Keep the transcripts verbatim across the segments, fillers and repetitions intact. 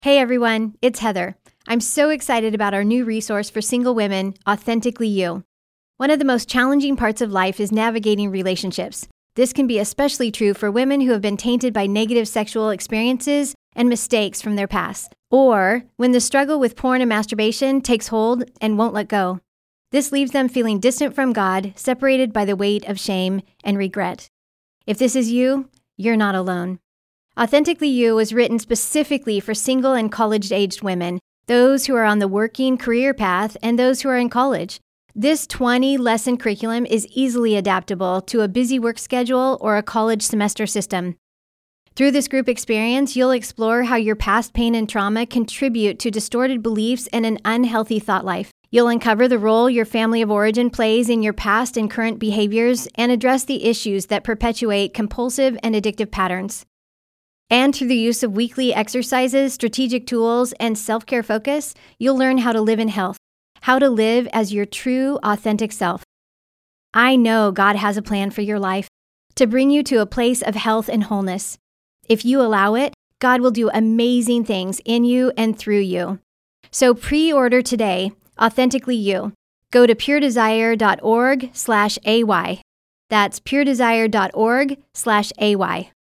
Hey everyone, it's Heather. I'm so excited about our new resource for single women, Authentically You. One of the most challenging parts of life is navigating relationships. This can be especially true for women who have been tainted by negative sexual experiences and mistakes from their past, or when the struggle with porn and masturbation takes hold and won't let go. This leaves them feeling distant from God, separated by the weight of shame and regret. If this is you, you're not alone. Authentically You was written specifically for single and college-aged women, those who are on the working career path, and those who are in college. This twenty-lesson curriculum is easily adaptable to a busy work schedule or a college semester system. Through this group experience, you'll explore how your past pain and trauma contribute to distorted beliefs and an unhealthy thought life. You'll uncover the role your family of origin plays in your past and current behaviors and address the issues that perpetuate compulsive and addictive patterns. And through the use of weekly exercises, strategic tools, and self-care focus, you'll learn how to live in health, how to live as your true, authentic self. I know God has a plan for your life to bring you to a place of health and wholeness. If you allow it, God will do amazing things in you and through you. So pre-order today, Authentically You. Go to puredesire.org slash AY. That's puredesire.org slash AY.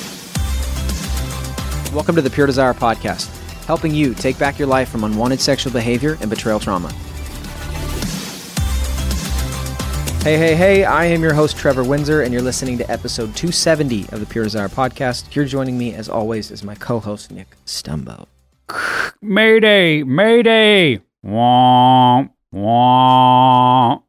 Welcome to the Pure Desire Podcast, helping you take back your life from unwanted sexual behavior and betrayal trauma. Hey, hey, hey, I am your host, Trevor Windsor, and you're listening to episode two seventy of the Pure Desire Podcast. Here joining me, as always, is my co-host, Nick Stumbo. Mayday, mayday, womp, womp.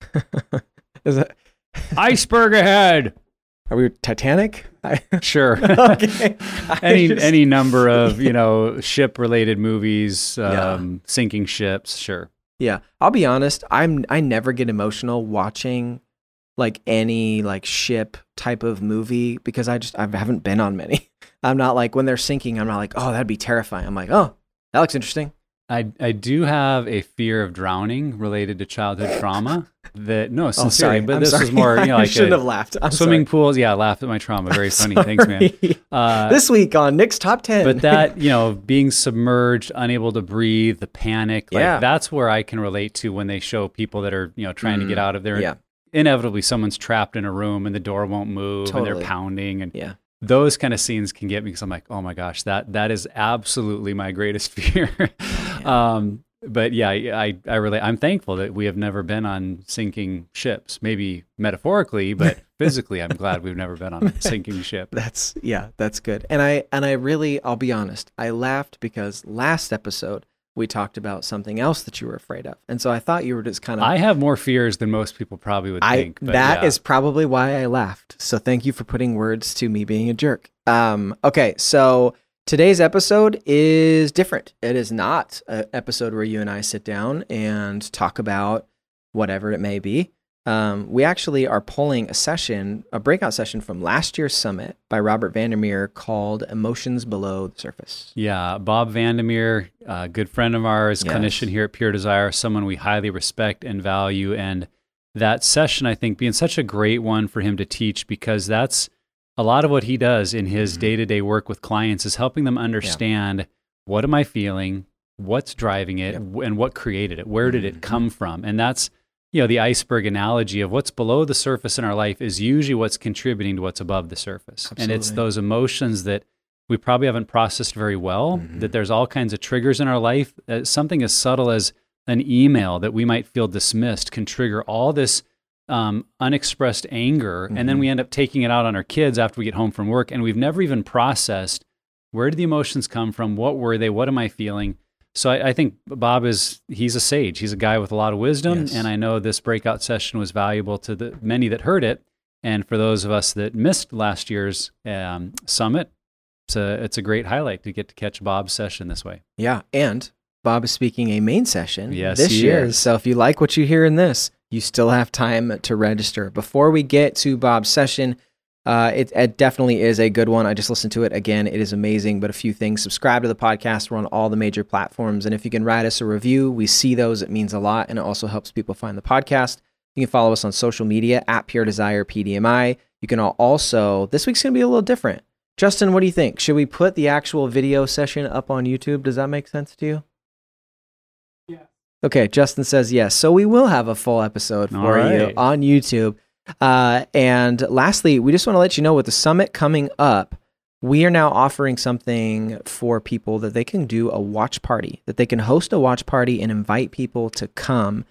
Is that... Iceberg ahead. Are we Titanic? Sure. Okay. any just... any number of, you know, ship-related movies, um, yeah. sinking ships, sure. Yeah. I'll be honest, I'm I never get emotional watching like any like ship type of movie because I just I haven't been on many. I'm not like when they're sinking, I'm not like, oh, that'd be terrifying. I'm like, oh, that looks interesting. I I do have a fear of drowning related to childhood trauma. That no, sincerely, oh, sorry. but I'm this sorry. was more, you know, like I shouldn't a, have laughed. I'm swimming sorry. pools. Yeah, I laughed at my trauma. Very I'm funny. sorry. Thanks, man. Uh, this week on Nick's Top ten. But that, you know, being submerged, unable to breathe, the panic, like yeah. that's where I can relate to when they show people that are, you know, trying mm, to get out of there. Yeah. Inevitably, someone's trapped in a room and the door won't move totally. and they're pounding. And yeah. those kind of scenes can get me because I'm like, oh my gosh, that that is absolutely my greatest fear. yeah. um, But yeah, I, I relate. I'm thankful that we have never been on sinking ships. Maybe metaphorically, but physically, I'm glad we've never been on a sinking ship. That's yeah, that's good. And I and I really, I'll be honest, I laughed because last episode we talked about something else that you were afraid of, and so I thought you were just kind of. I have more fears than most people probably would I, think. But that yeah. is probably why I laughed. So thank you for putting words to me being a jerk. Um. Okay, so. Today's episode is different. It is not an episode where you and I sit down and talk about whatever it may be. Um, we actually are pulling a session, a breakout session from last year's summit by Robert Vandermeer called Emotions Below the Surface. Yeah, Bob Vandermeer, a good friend of ours, yes. clinician here at Pure Desire, someone we highly respect and value. And that session, I think, being such a great one for him to teach because that's a lot of what he does in his mm-hmm. day-to-day work with clients is helping them understand yeah. what am I feeling, what's driving it, yep. and what created it. Where did mm-hmm. it come from? And that's, you know, the iceberg analogy of what's below the surface in our life is usually what's contributing to what's above the surface. Absolutely. And it's those emotions that we probably haven't processed very well, mm-hmm. that there's all kinds of triggers in our life. Uh, something as subtle as an email that we might feel dismissed can trigger all this Um, unexpressed anger, mm-hmm. and then we end up taking it out on our kids after we get home from work, and we've never even processed where did the emotions come from, what were they, what am I feeling? So I, I think Bob is, he's a sage. He's a guy with a lot of wisdom, yes. and I know this breakout session was valuable to the many that heard it, and for those of us that missed last year's um, summit, it's a, it's a great highlight to get to catch Bob's session this way. Yeah, and Bob is speaking a main session yes, this he year, is. So if you like what you hear in this, you still have time to register. Before we get to Bob's session, uh, it, it definitely is a good one. I just listened to it again. It is amazing, but a few things. Subscribe to the podcast. We're on all the major platforms. And if you can write us a review, we see those. It means a lot. And it also helps people find the podcast. You can follow us on social media at Pure Desire P D M I. You can also, this week's going to be a little different. Justin, what do you think? Should we put the actual video session up on YouTube? Does that make sense to you? Yeah. Okay, Justin says yes. So we will have a full episode for right. you on YouTube. Uh, and lastly, we just want to let you know with the summit coming up, we are now offering something for people that they can do a watch party, that they can host a watch party and invite people to come.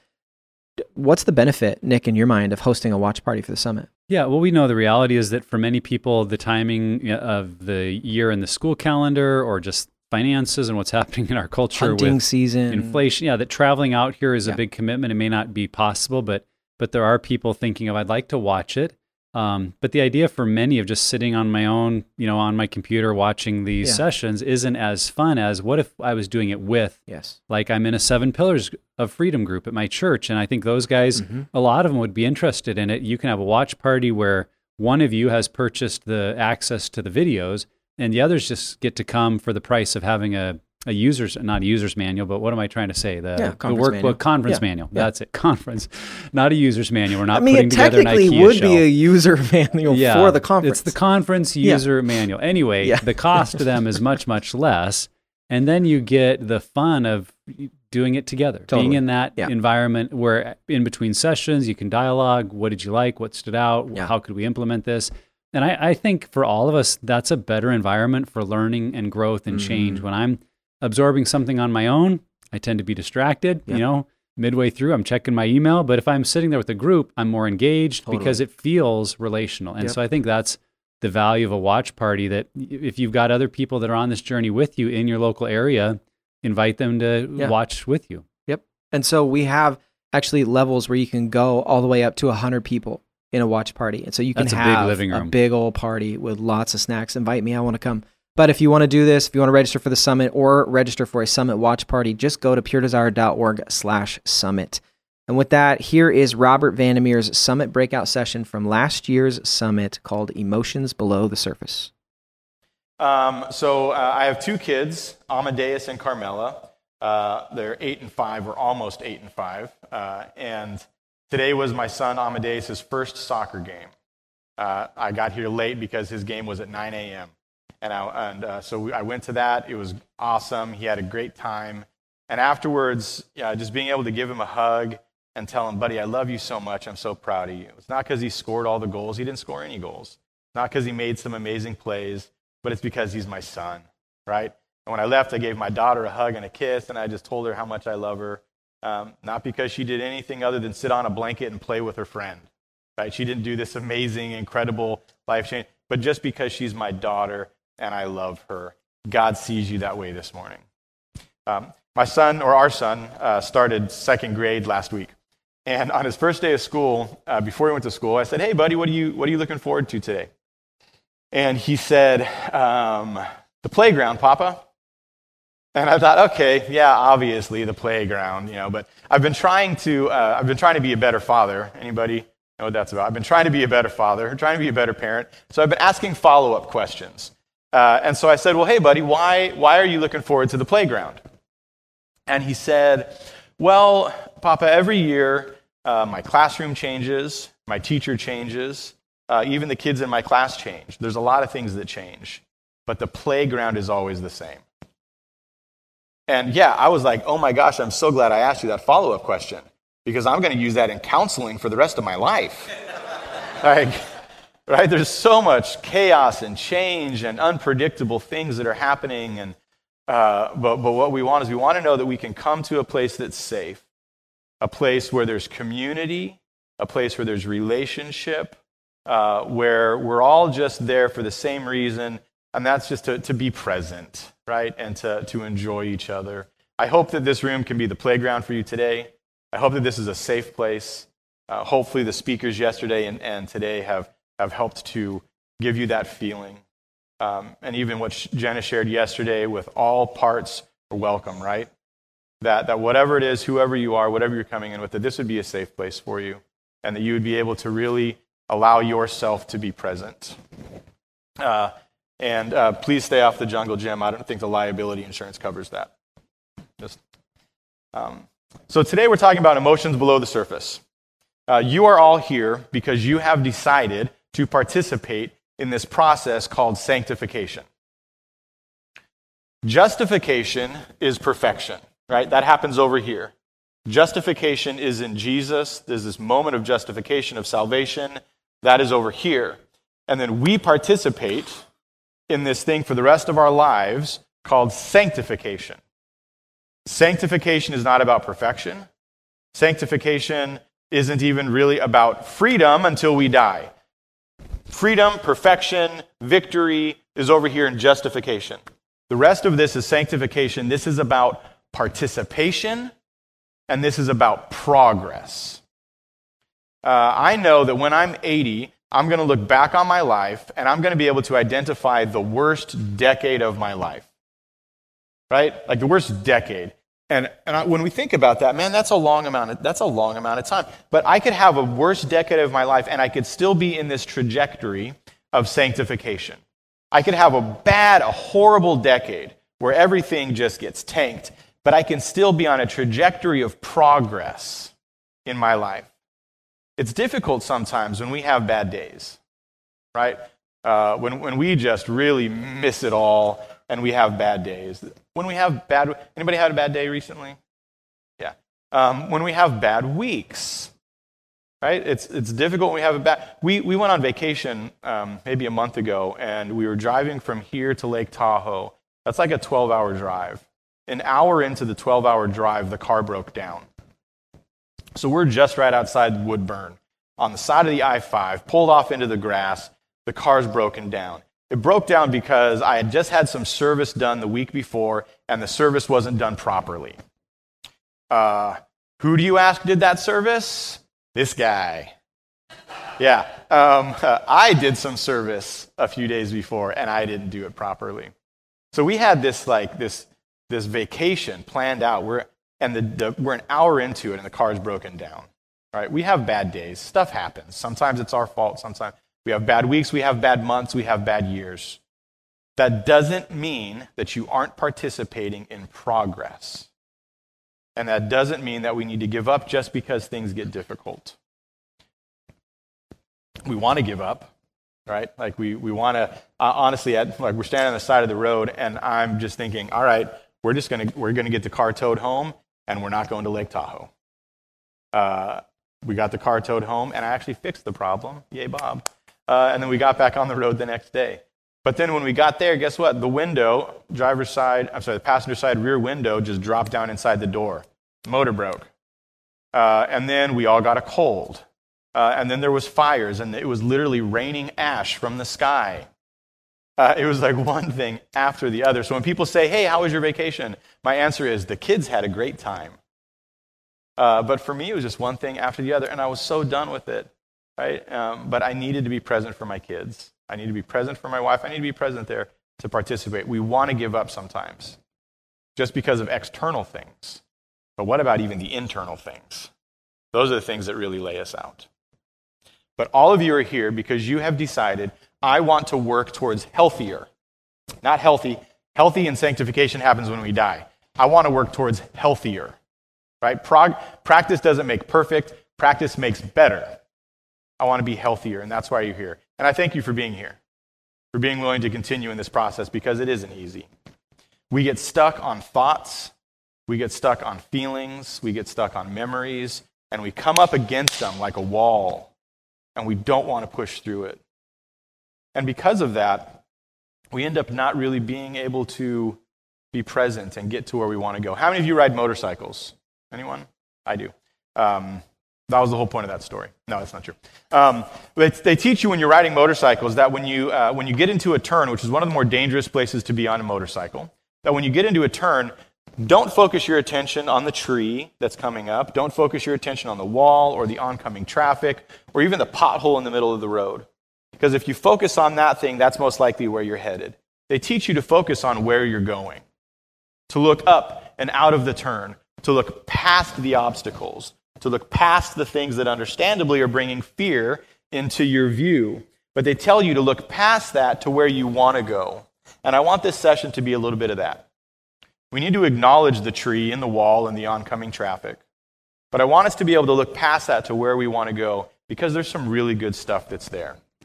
What's the benefit, Nick, in your mind, of hosting a watch party for the summit? Yeah, well, we know the reality is that for many people, the timing of the year in the school calendar or just finances and what's happening in our culture Hunting with season, inflation, yeah, that traveling out here is Yeah. a big commitment. It may not be possible, but but there are people thinking of, I'd like to watch it. Um, but the idea for many of just sitting on my own, you know, on my computer watching these Yeah. sessions isn't as fun as what if I was doing it with, yes, like I'm in a Seven Pillars of Freedom group at my church. And I think those guys, Mhm. a lot of them would be interested in it. You can have a watch party where one of you has purchased the access to the videos and the others just get to come for the price of having a, a user's, not a user's manual, but what am I trying to say? The, Yeah, the conference workbook manual. conference Yeah, manual. yeah. That's it. Conference, not a user's manual. We're not I mean, putting it together an technically IKEA would shelf. be a user manual for the conference. It's the conference user manual. Anyway, Yeah. the cost to them is much, much less. And then you get the fun of doing it together, Totally. being in that Yeah. environment where in between sessions, you can dialogue. What did you like? What stood out? Yeah. How could we implement this? And I, I think for all of us, that's a better environment for learning and growth and change. Mhm. When I'm absorbing something on my own, I tend to be distracted, Yeah. you know, midway through, I'm checking my email. But if I'm sitting there with a group, I'm more engaged Totally. because it feels relational. And Yep. so I think that's the value of a watch party, that if you've got other people that are on this journey with you in your local area, invite them to Yeah. watch with you. Yep. And so we have actually levels where you can go all the way up to one hundred people in a watch party. And so you can That's a big have living a room. big old party with lots of snacks. Invite me, I want to come. But if you want to do this, if you want to register for the summit or register for a summit watch party, just go to puredesire.org slash summit. And with that, here is Robert Vandermeer's summit breakout session from last year's summit called Emotions Below the Surface. Um, so uh, I have two kids, Amadeus and Carmela. Uh, they're eight and five, or almost eight and five. Uh, and today was my son Amadeus' first soccer game. Uh, I got here late because his game was at nine a.m. And, I, and uh, so we, I went to that. It was awesome. He had a great time. And afterwards, yeah, just being able to give him a hug and tell him, buddy, I love you so much. I'm so proud of you. It's not because he scored all the goals. He didn't score any goals. Not because he made some amazing plays, but it's because he's my son, right? And when I left, I gave my daughter a hug and a kiss, and I just told her how much I love her. Um, not because she did anything other than sit on a blanket and play with her friend, right? She didn't do this amazing, incredible life change, but just because she's my daughter and I love her. God sees you that way this morning. Um, my son, or our son, uh, started second grade last week. And on his first day of school, uh, before he went to school, I said, hey, buddy, what are you, what are you looking forward to today? And he said, um, the playground, Papa. And I thought, okay, yeah, obviously the playground, you know, but I've been trying to, uh, I've been trying to be a better father. Anybody know what that's about? I've been trying to be a better father, trying to be a better parent. So I've been asking follow-up questions. Uh, and so I said, well, hey, buddy, why, why are you looking forward to the playground? And he said, well, Papa, every year uh, my classroom changes, my teacher changes, uh, even the kids in my class change. There's a lot of things that change, but the playground is always the same. And yeah, I was like, oh my gosh, I'm so glad I asked you that follow-up question, because I'm going to use that in counseling for the rest of my life. Like, right? There's so much chaos and change and unpredictable things that are happening. And uh, but, but what we want is we want to know that we can come to a place that's safe, a place where there's community, a place where there's relationship, uh, where we're all just there for the same reason, and that's just to, to be present, right? And to, to enjoy each other. I hope that this room can be the playground for you today. I hope that this is a safe place. Uh, hopefully the speakers yesterday and, and today have, have helped to give you that feeling. Um, and even what Jenna shared yesterday, with all parts are welcome, right? That, that whatever it is, whoever you are, whatever you're coming in with, that this would be a safe place for you, and that you would be able to really allow yourself to be present. Uh, and uh, please stay off the jungle gym. I don't think the liability insurance covers that. Just, um, so today we're talking about emotions below the surface. Uh, you are all here because you have decided to participate in this process called sanctification. Justification is perfection, right? That happens over here. Justification is in Jesus. There's this moment of justification, of salvation. That is over here. And then we participate in this thing for the rest of our lives called sanctification. Sanctification is not about perfection. Sanctification isn't even really about freedom until we die. Freedom, perfection, victory is over here in justification. The rest of this is sanctification. This is about participation, and this is about progress. Uh, I know that when I'm eighty, I'm going to look back on my life, and I'm going to be able to identify the worst decade of my life. Right? Like the worst decade. And, and I, when we think about that, man, that's a long amount of, that's a long amount of time. But I could have a worst decade of my life, and I could still be in this trajectory of sanctification. I could have a bad, a horrible decade where everything just gets tanked, but I can still be on a trajectory of progress in my life. It's difficult sometimes when we have bad days, right? Uh, when, when we just really miss it all and we have bad days. When we have bad, anybody had a bad day recently? Yeah. Um, when we have bad weeks, right? It's it's difficult when we have a bad, we, we went on vacation um, maybe a month ago, and we were driving from here to Lake Tahoe. That's like a twelve-hour drive. An hour into the twelve-hour drive, the car broke down. So we're just right outside Woodburn, on the side of the I five, pulled off into the grass. The car's broken down. It broke down because I had just had some service done the week before, and the service wasn't done properly. Uh, who do you ask did that service? This guy. Yeah, um, uh, I did some service a few days before, and I didn't do it properly. So we had this like this this vacation planned out. We're and the, the we're an hour into it, and the car's broken down. Right? We have bad days. Stuff happens. Sometimes it's our fault. Sometimes we have bad weeks. We have bad months. We have bad years. That doesn't mean that you aren't participating in progress. And that doesn't mean that we need to give up just because things get difficult. We want to give up, right? Like we we want to, uh, honestly, at, like we're standing on the side of the road, and I'm just thinking, all right, we're just gonna we're gonna get the car towed home, and we're not going to Lake Tahoe. Uh, we got the car towed home, and I actually fixed the problem. Yay, Bob! Uh, and then we got back on the road the next day. But then when we got there, guess what? The window, driver's side, I'm sorry, the passenger side rear window just dropped down inside the door. The motor broke. Uh, and then we all got a cold. Uh, and then there was fires, and it was literally raining ash from the sky. Uh, it was like one thing after the other. So when people say, hey, how was your vacation? My answer is, the kids had a great time. Uh, but for me, it was just one thing after the other, and I was so done with it. Right? Um, but I needed to be present for my kids. I need to be present for my wife. I need to be present there to participate. We want to give up sometimes just because of external things. But what about even the internal things? Those are the things that really lay us out. But all of you are here because you have decided, I want to work towards healthier. Not healthy. Healthy and sanctification happens when we die. I want to work towards healthier. Right? Prog- practice doesn't make perfect. Practice makes better. I want to be healthier, and that's why you're here. And I thank you for being here, for being willing to continue in this process, because it isn't easy. We get stuck on thoughts, we get stuck on feelings, we get stuck on memories, and we come up against them like a wall, and we don't want to push through it. And because of that, we end up not really being able to be present and get to where we want to go. How many of you ride motorcycles? Anyone? I do. Um, That was the whole point of that story. No, that's not true. Um, but they teach you when you're riding motorcycles that when you uh, when you get into a turn, which is one of the more dangerous places to be on a motorcycle, that when you get into a turn, don't focus your attention on the tree that's coming up. Don't focus your attention on the wall or the oncoming traffic or even the pothole in the middle of the road. Because if you focus on that thing, that's most likely where you're headed. They teach you to focus on where you're going, to look up and out of the turn, to look past the obstacles, to look past the things that understandably are bringing fear into your view. But they tell you to look past that to where you want to go. And I want this session to be a little bit of that. We need to acknowledge the tree and the wall and the oncoming traffic. But I want us to be able to look past that to where we want to go, because there's some really good stuff that's there.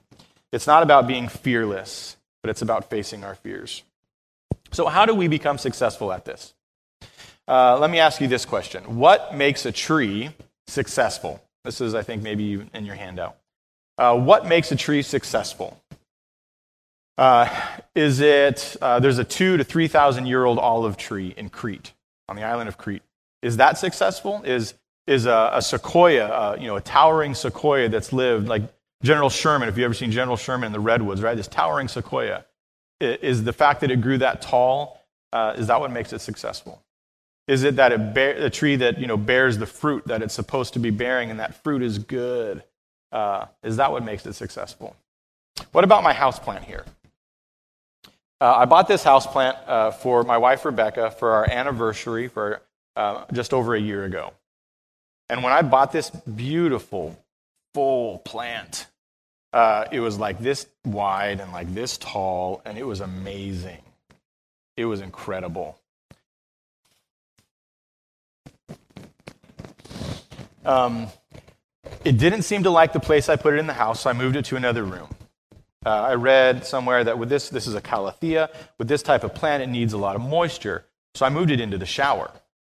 It's not about being fearless, but it's about facing our fears. So how do we become successful at this? Uh, let me ask you this question. What makes a tree successful? This is, I think, maybe in your handout. Uh, what makes a tree successful? Uh, is it, uh, there's a two to three thousand year old olive tree in Crete, on the island of Crete. Is that successful? Is is a, a sequoia, uh, you know, a towering sequoia that's lived, like General Sherman, if you've ever seen General Sherman in the redwoods, right? This towering sequoia. Is the fact that it grew that tall, uh, is that what makes it successful? Is it that it bear, a tree that, you know, bears the fruit that it's supposed to be bearing, and that fruit is good? Uh, is that what makes it successful? What about my houseplant here? Uh, I bought this houseplant uh, for my wife Rebecca for our anniversary for uh, just over a year ago. And when I bought this beautiful, full plant, uh, it was like this wide and like this tall, and it was amazing. It was incredible. Um, it didn't seem to like the place I put it in the house, so I moved it to another room. Uh, I read somewhere that with this, this is a calathea, with this type of plant, it needs a lot of moisture. So I moved it into the shower.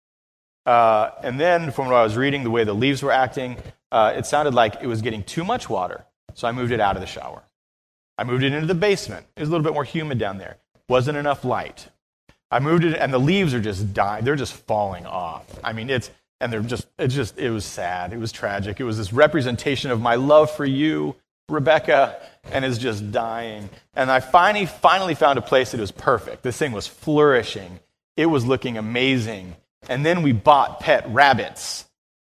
Uh, and then from what I was reading, the way the leaves were acting, uh, it sounded like it was getting too much water. So I moved it out of the shower. I moved it into the basement. It was a little bit more humid down there. Wasn't enough light. I moved it, and the leaves are just dying. They're just falling off. I mean, it's, and they're just, it just, it was sad. It was tragic. It was this representation of my love for you, Rebecca, and is just dying. And I finally, finally found a place that was perfect. This thing was flourishing. It was looking amazing. And then we bought pet rabbits.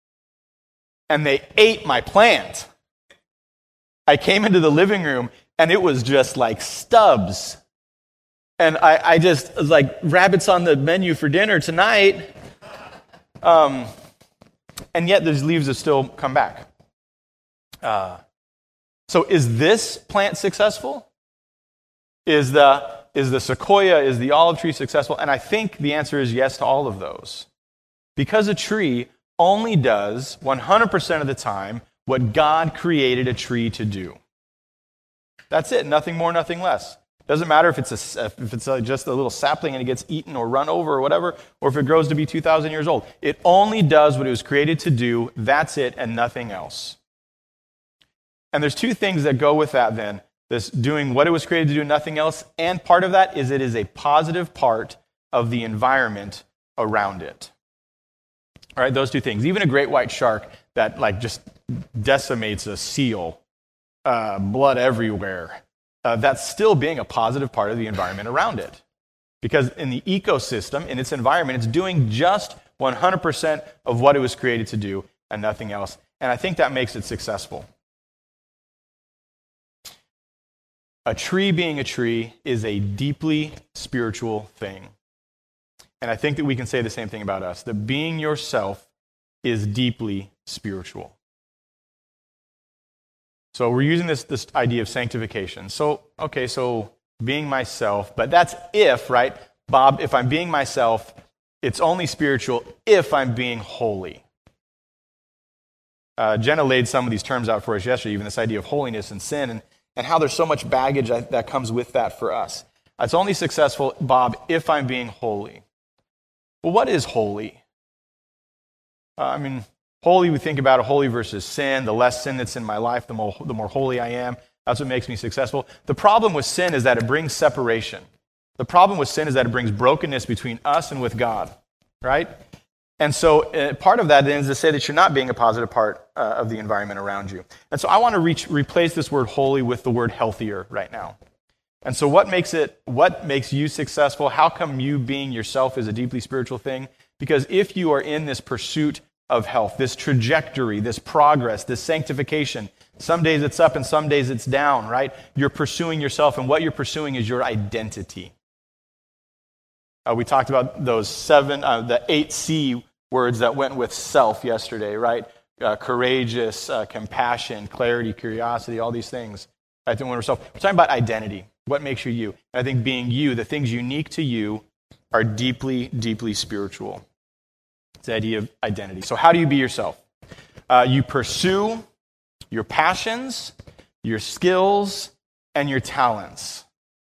And they ate my plant. I came into the living room, and it was just like stubs. And I, I just, was like, rabbits on the menu for dinner tonight. Um, and yet those leaves have still come back. Uh, so is this plant successful? Is the, is the sequoia, is the olive tree successful? And I think the answer is yes to all of those. Because a tree only does one hundred percent of the time what God created a tree to do. That's it, nothing more, nothing less. Doesn't matter if it's a, if it's a, just a little sapling and it gets eaten or run over or whatever, or if it grows to be two thousand years old. It only does what it was created to do. That's it and nothing else. And there's two things that go with that then. This doing what it was created to do, nothing else. And part of that is it is a positive part of the environment around it. All right, those two things. Even a great white shark that like just decimates a seal, uh, blood everywhere. Uh, that's still being a positive part of the environment around it. Because in the ecosystem, in its environment, it's doing just one hundred percent of what it was created to do and nothing else. And I think that makes it successful. A tree being a tree is a deeply spiritual thing. And I think that we can say the same thing about us, that being yourself is deeply spiritual. So we're using this, this idea of sanctification. So, okay, so being myself, but that's if, right? Bob, if I'm being myself, it's only spiritual if I'm being holy. Uh, Jenna laid some of these terms out for us yesterday, even this idea of holiness and sin, and, and how there's so much baggage that, that comes with that for us. It's only successful, Bob, if I'm being holy. Well, what is holy? Uh, I mean, holy, we think about a holy versus sin. The less sin that's in my life, the more, the more holy I am. That's what makes me successful. The problem with sin is that it brings separation. The problem with sin is that it brings brokenness between us and with God, right? And so uh, part of that then is to say that you're not being a positive part uh, of the environment around you. And so I want to reach, replace this word holy with the word healthier right now. And so what makes it, what makes you successful? How come you being yourself is a deeply spiritual thing? Because if you are in this pursuit of health, this trajectory, this progress, this sanctification, some days it's up and some days it's down, right? You're pursuing yourself, and what you're pursuing is your identity. Uh, we talked about those seven, uh, the eight C words that went with self yesterday, right? Uh, courageous, uh, compassion, clarity, curiosity, all these things. Right? Then when we're self, we're talking about identity. What makes you you? And I think being you, the things unique to you, are deeply, deeply spiritual. It's the idea of identity. So how do you be yourself? Uh, you pursue your passions, your skills, and your talents.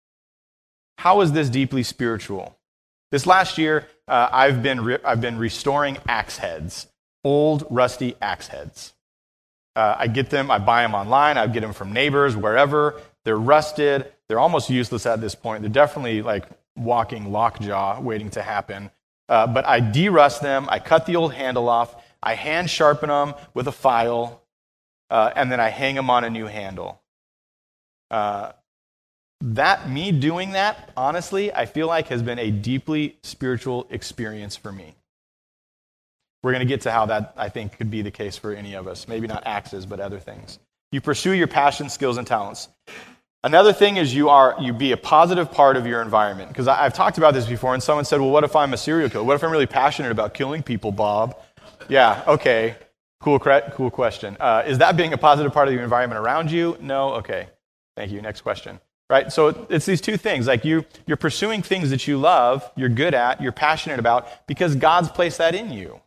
How is this deeply spiritual? This last year, uh, I've been re- I've been restoring axe heads, old rusty axe heads. Uh, I get them, I buy them online, I get them from neighbors, wherever. They're rusted. They're almost useless at this point. They're definitely like walking lockjaw waiting to happen. Uh, but I de-rust them, I cut the old handle off, I hand sharpen them with a file, uh, and then I hang them on a new handle. Uh, that, me doing that, honestly, I feel like has been a deeply spiritual experience for me. We're going to get to how that, I think, could be the case for any of us. Maybe not axes, but other things. You pursue your passion, skills, and talents. Another thing is you are you be a positive part of your environment. Because I've talked about this before, and someone said, well, what if I'm a serial killer? What if I'm really passionate about killing people, Bob? Yeah, okay. Cool, cool question. Uh, is that being a positive part of your environment around you? No? Okay. Thank you. Next question. Right? So it's these two things. Like you, you're pursuing things that you love, you're good at, you're passionate about, because God's placed that in you.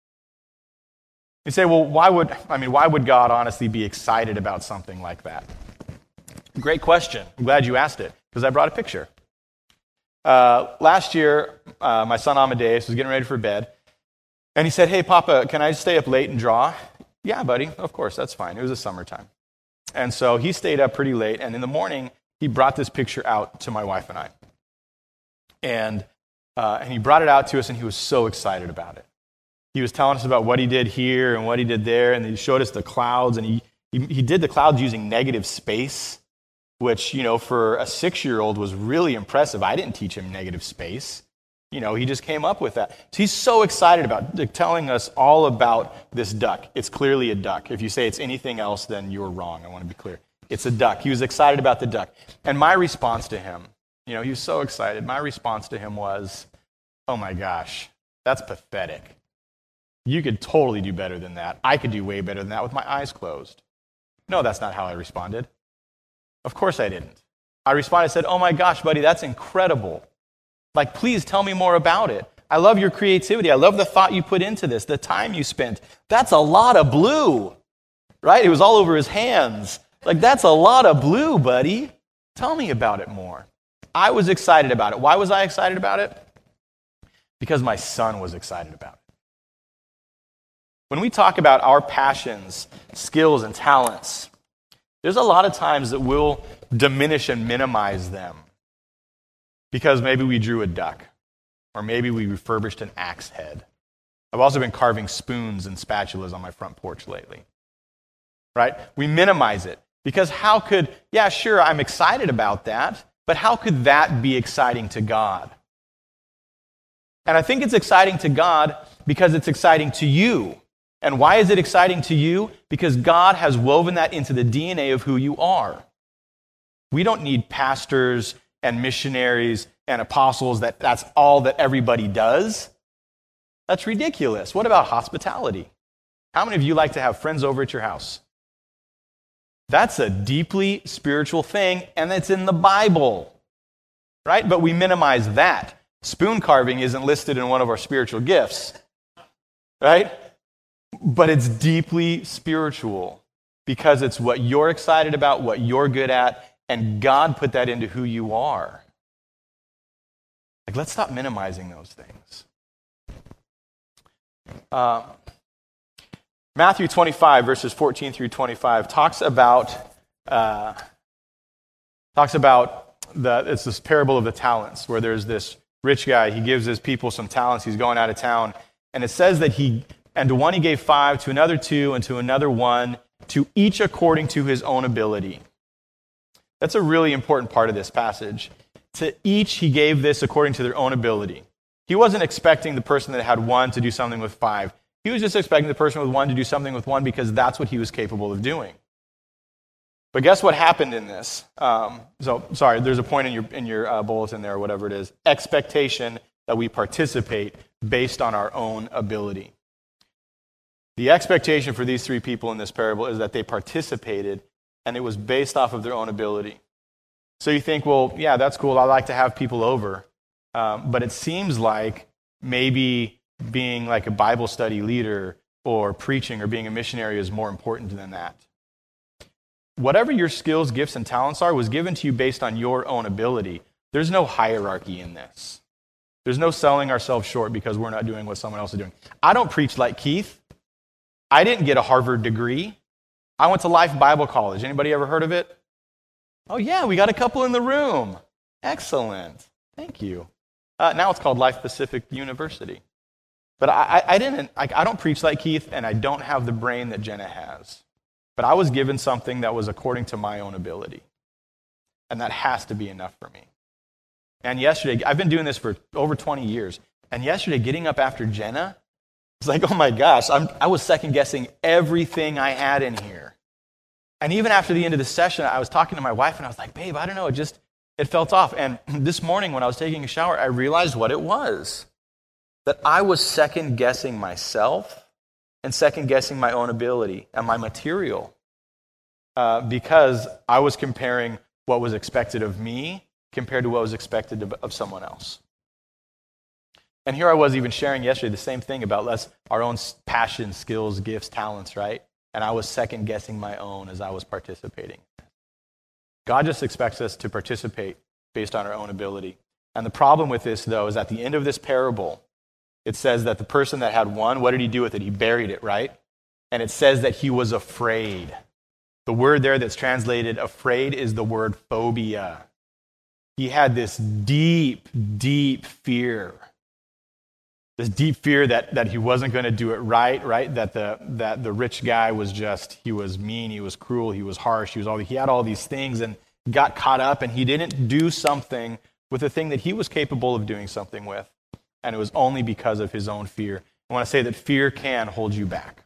You say, well, why would, I mean, why would God honestly be excited about something like that? Great question. I'm glad you asked it, because I brought a picture. Uh, last year, uh, my son Amadeus was getting ready for bed, and he said, hey, Papa, can I stay up late and draw? Yeah, buddy, of course, that's fine. It was the summertime. And so he stayed up pretty late, and in the morning, he brought this picture out to my wife and I. And, uh, and he brought it out to us, and he was so excited about it. He was telling us about what he did here and what he did there, and he showed us the clouds, and he, he, he did the clouds using negative space, which, you know, for a six-year-old was really impressive. I didn't teach him negative space. You know, he just came up with that. So he's so excited about like, telling us all about this duck. It's clearly a duck. If you say it's anything else, then you're wrong. I want to be clear. It's a duck. He was excited about the duck. And my response to him, you know, he was so excited. My response to him was, oh my gosh, that's pathetic. You could totally do better than that. I could do way better than that with my eyes closed. No, that's not how I responded. Of course I didn't. I responded, I said, oh my gosh, buddy, that's incredible. Like, please tell me more about it. I love your creativity. I love the thought you put into this, the time you spent. That's a lot of blue, right? It was all over his hands. Like, that's a lot of blue, buddy. Tell me about it more. I was excited about it. Why was I excited about it? Because my son was excited about it. When we talk about our passions, skills, and talents, there's a lot of times that we'll diminish and minimize them because maybe we drew a duck or maybe we refurbished an axe head. I've also been carving spoons and spatulas on my front porch lately. Right? We minimize it because how could, yeah, sure, I'm excited about that, but how could that be exciting to God? And I think it's exciting to God because it's exciting to you. And why is it exciting to you? Because God has woven that into the D N A of who you are. We don't need pastors and missionaries and apostles that that's all that everybody does. That's ridiculous. What about hospitality? How many of you like to have friends over at your house? That's a deeply spiritual thing, and it's in the Bible, right? But we minimize that. Spoon carving isn't listed in one of our spiritual gifts, right? But it's deeply spiritual because it's what you're excited about, what you're good at, and God put that into who you are. Like, let's stop minimizing those things. Uh, Matthew twenty-five, verses fourteen through twenty-five, talks about uh, talks about the it's this parable of the talents, where there's this rich guy. He gives his people some talents. He's going out of town, and it says that he. And to one he gave five, to another two, and to another one, to each according to his own ability. That's a really important part of this passage. To each he gave this according to their own ability. He wasn't expecting the person that had one to do something with five. He was just expecting the person with one to do something with one because that's what he was capable of doing. But guess what happened in this? Um, so, sorry, there's a point in your in your uh, bulletin there, or whatever it is. Expectation that we participate based on our own ability. The expectation for these three people in this parable is that they participated, and it was based off of their own ability. So you think, well, yeah, that's cool. I like to have people over. Um, but it seems like maybe being like a Bible study leader or preaching or being a missionary is more important than that. whatever your skills, gifts, and talents are was given to you based on your own ability. There's no hierarchy in this. There's no selling ourselves short because we're not doing what someone else is doing. I don't preach like Keith. I didn't get a Harvard degree. I went to Life Bible College. Anybody ever heard of it? Oh yeah, we got a couple in the room. Excellent. Thank you. Uh, now it's called Life Pacific University. But I, I, I didn't. I, I don't preach like Keith, and I don't have the brain that Jenna has. But I was given something that was according to my own ability, and that has to be enough for me. And yesterday, I've been doing this for over twenty years, and yesterday, getting up after Jenna, it's like, oh my gosh, I'm, I was second-guessing everything I had in here. And even after the end of the session, I was talking to my wife, and I was like, babe, I don't know, it just, it felt off. And this morning, when I was taking a shower, I realized what it was. That I was second-guessing myself and second-guessing my own ability and my material uh, because I was comparing what was expected of me compared to what was expected of, of someone else. And here I was even sharing yesterday the same thing about less our own passions, skills, gifts, talents, right? And I was second-guessing my own as I was participating. God just expects us to participate based on our own ability. And the problem with this, though, is at the end of this parable, it says that the person that had one, what did he do with it? He buried it, right? And it says that he was afraid. The word there that's translated afraid is the word phobia. He had this deep, deep fear. This deep fear that, that he wasn't going to do it right, right? That the that the rich guy was just, he was mean, he was cruel, he was harsh, he was all he had all these things and got caught up, and he didn't do something with the thing that he was capable of doing something with. And it was only because of his own fear. I want to say that fear can hold you back.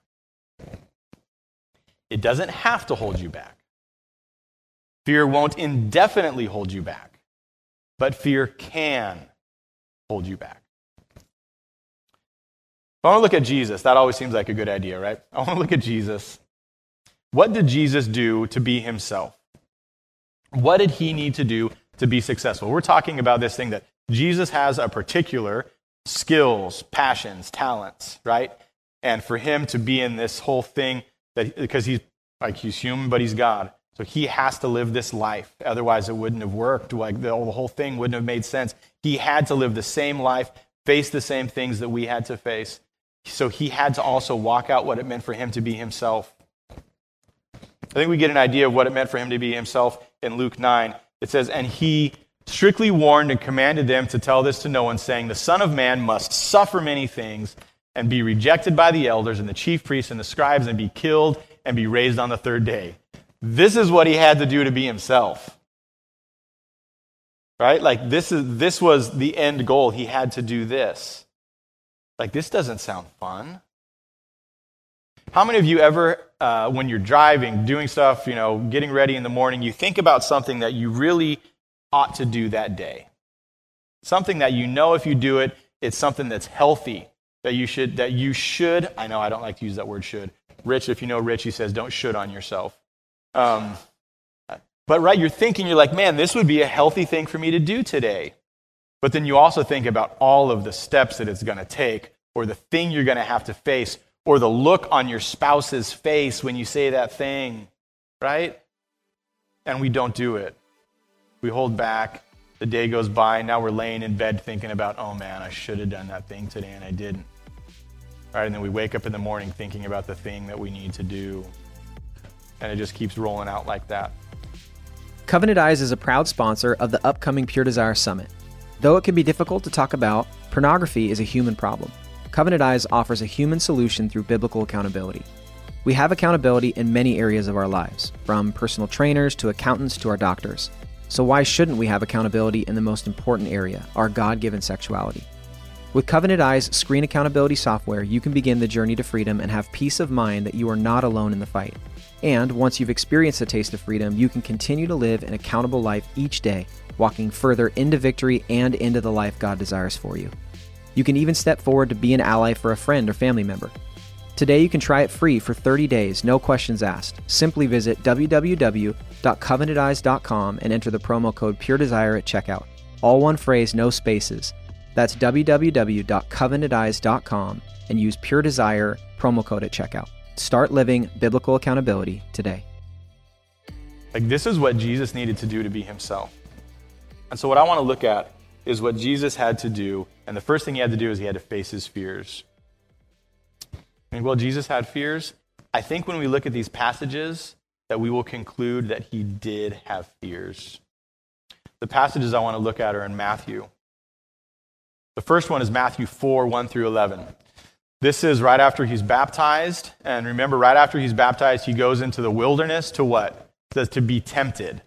It doesn't have to hold you back. Fear won't indefinitely hold you back, but fear can hold you back. I want to look at Jesus. That always seems like a good idea, right? I want to look at Jesus. What did Jesus do to be himself? What did he need to do to be successful? We're talking about this thing that Jesus has a particular skills, passions, talents, right? And for him to be in this whole thing, that because he's like he's human, but he's God, so he has to live this life. Otherwise, it wouldn't have worked. Like the, the whole thing wouldn't have made sense. He had to live the same life, face the same things that we had to face. So he had to also walk out what it meant for him to be himself. I think we get an idea of what it meant for him to be himself in Luke nine. It says, and he strictly warned and commanded them to tell this to no one, saying, the Son of Man must suffer many things and be rejected by the elders and the chief priests and the scribes and be killed and be raised on the third day. This is what he had to do to be himself. Right? Like this is this was the end goal. He had to do this. Like this doesn't sound fun. How many of you ever, uh, when you're driving, doing stuff, you know, getting ready in the morning, you think about something that you really ought to do that day? Something that you know if you do it, it's something that's healthy, that you should, that you should, I know I don't like to use that word should. Rich, if you know Rich, he says don't should on yourself. Um, but right, you're thinking, you're like, man, this would be a healthy thing for me to do today. But then you also think about all of the steps that it's going to take, or the thing you're going to have to face, or the look on your spouse's face when you say that thing, right? And we don't do it. We hold back. The day goes by, and now we're laying in bed thinking about, oh man, I should have done that thing today, and I didn't. All right, and then we wake up in the morning thinking about the thing that we need to do, and it just keeps rolling out like that. Covenant Eyes is a proud sponsor of the upcoming Pure Desire Summit. Though it can be difficult to talk about, pornography is a human problem. Covenant Eyes offers a human solution through biblical accountability. We have accountability in many areas of our lives, from personal trainers to accountants to our doctors. So why shouldn't we have accountability in the most important area, our God-given sexuality? With Covenant Eyes screen accountability software, you can begin the journey to freedom and have peace of mind that you are not alone in the fight. And once you've experienced the taste of freedom, you can continue to live an accountable life each day, walking further into victory and into the life God desires for you. You can even step forward to be an ally for a friend or family member. Today you can try it free for thirty days, no questions asked. Simply visit w w w dot covenant eyes dot com and enter the promo code PureDesire at checkout. All one phrase, no spaces. That's w w w dot covenant eyes dot com and use PureDesire promo code at checkout. Start living biblical accountability today. Like, this is what Jesus needed to do to be himself. And so what I want to look at is what Jesus had to do. And the first thing he had to do is he had to face his fears. And well, Jesus had fears. I think when we look at these passages that we will conclude that he did have fears. The passages I want to look at are in Matthew. The first one is Matthew four, one through eleven. This is right after he's baptized. And remember, right after he's baptized, he goes into the wilderness to what? It says to be tempted.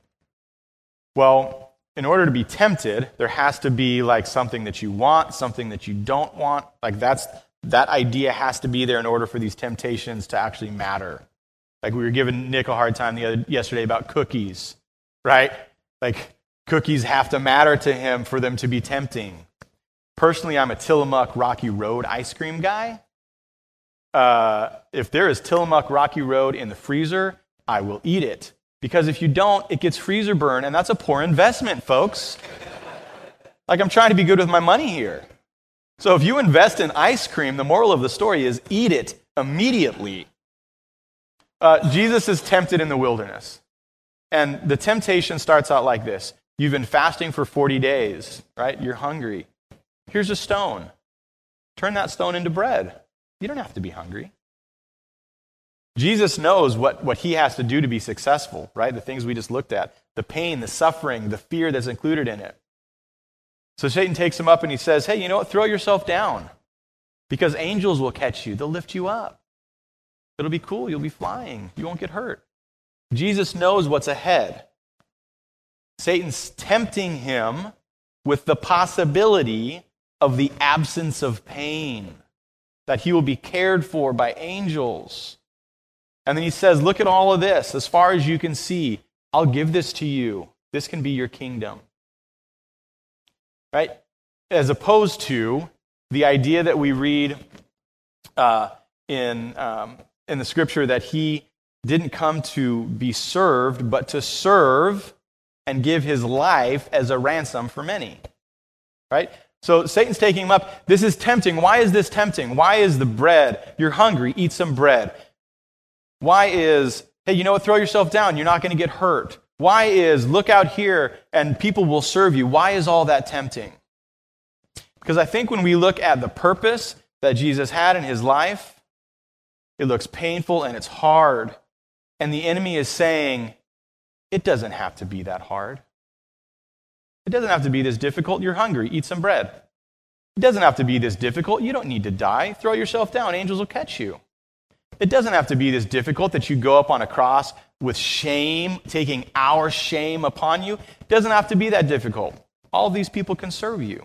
Well, in order to be tempted, there has to be like something that you want, something that you don't want. Like that's that idea has to be there in order for these temptations to actually matter. Like we were giving Nick a hard time the other yesterday about cookies, right? Like cookies have to matter to him for them to be tempting. Personally, I'm a Tillamook Rocky Road ice cream guy. Uh, if there is Tillamook Rocky Road in the freezer, I will eat it. Because if you don't, it gets freezer burn, and that's a poor investment, folks. Like I'm trying to be good with my money here. So if you invest in ice cream, the moral of the story is eat it immediately. Uh, Jesus is tempted in the wilderness. And the temptation starts out like this. You've been fasting for forty days, right? You're hungry. Here's a stone. Turn that stone into bread. You don't have to be hungry. Jesus knows what, what he has to do to be successful, right? The things we just looked at. The pain, the suffering, the fear that's included in it. So Satan takes him up and he says, hey, you know what? Throw yourself down. Because angels will catch you. They'll lift you up. It'll be cool. You'll be flying. You won't get hurt. Jesus knows what's ahead. Satan's tempting him with the possibility of the absence of pain, that he will be cared for by angels. And then he says, look at all of this. As far as you can see, I'll give this to you. This can be your kingdom. Right? As opposed to the idea that we read uh, in, um, in the scripture that he didn't come to be served, but to serve and give his life as a ransom for many. Right? So Satan's taking him up. This is tempting. Why is this tempting? Why is the bread? You're hungry, eat some bread. Why is, hey, you know what, throw yourself down. You're not going to get hurt. Why is, look out here and people will serve you. Why is all that tempting? Because I think when we look at the purpose that Jesus had in his life, it looks painful and it's hard. And the enemy is saying, it doesn't have to be that hard. It doesn't have to be this difficult. You're hungry. Eat some bread. It doesn't have to be this difficult. You don't need to die. Throw yourself down. Angels will catch you. It doesn't have to be this difficult that you go up on a cross with shame, taking our shame upon you. It doesn't have to be that difficult. All of these people can serve you.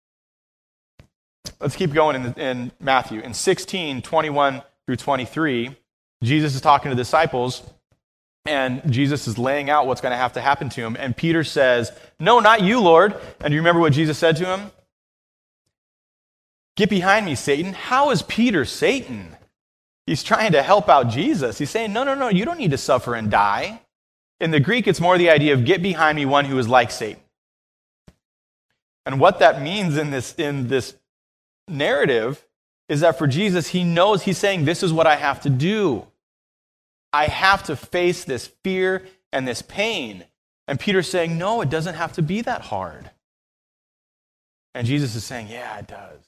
Let's keep going in, in Matthew. In sixteen, twenty-one through twenty-three, Jesus is talking to the disciples, and Jesus is laying out what's going to have to happen to him. And Peter says, no, not you, Lord. And do you remember what Jesus said to him? Get behind me, Satan. How is Peter Satan? He's trying to help out Jesus. He's saying, no, no, no, you don't need to suffer and die. In the Greek, it's more the idea of get behind me, one who is like Satan. And what that means in this, in this narrative is that for Jesus, he knows, he's saying, this is what I have to do. I have to face this fear and this pain. And Peter's saying, no, it doesn't have to be that hard. And Jesus is saying, yeah, it does.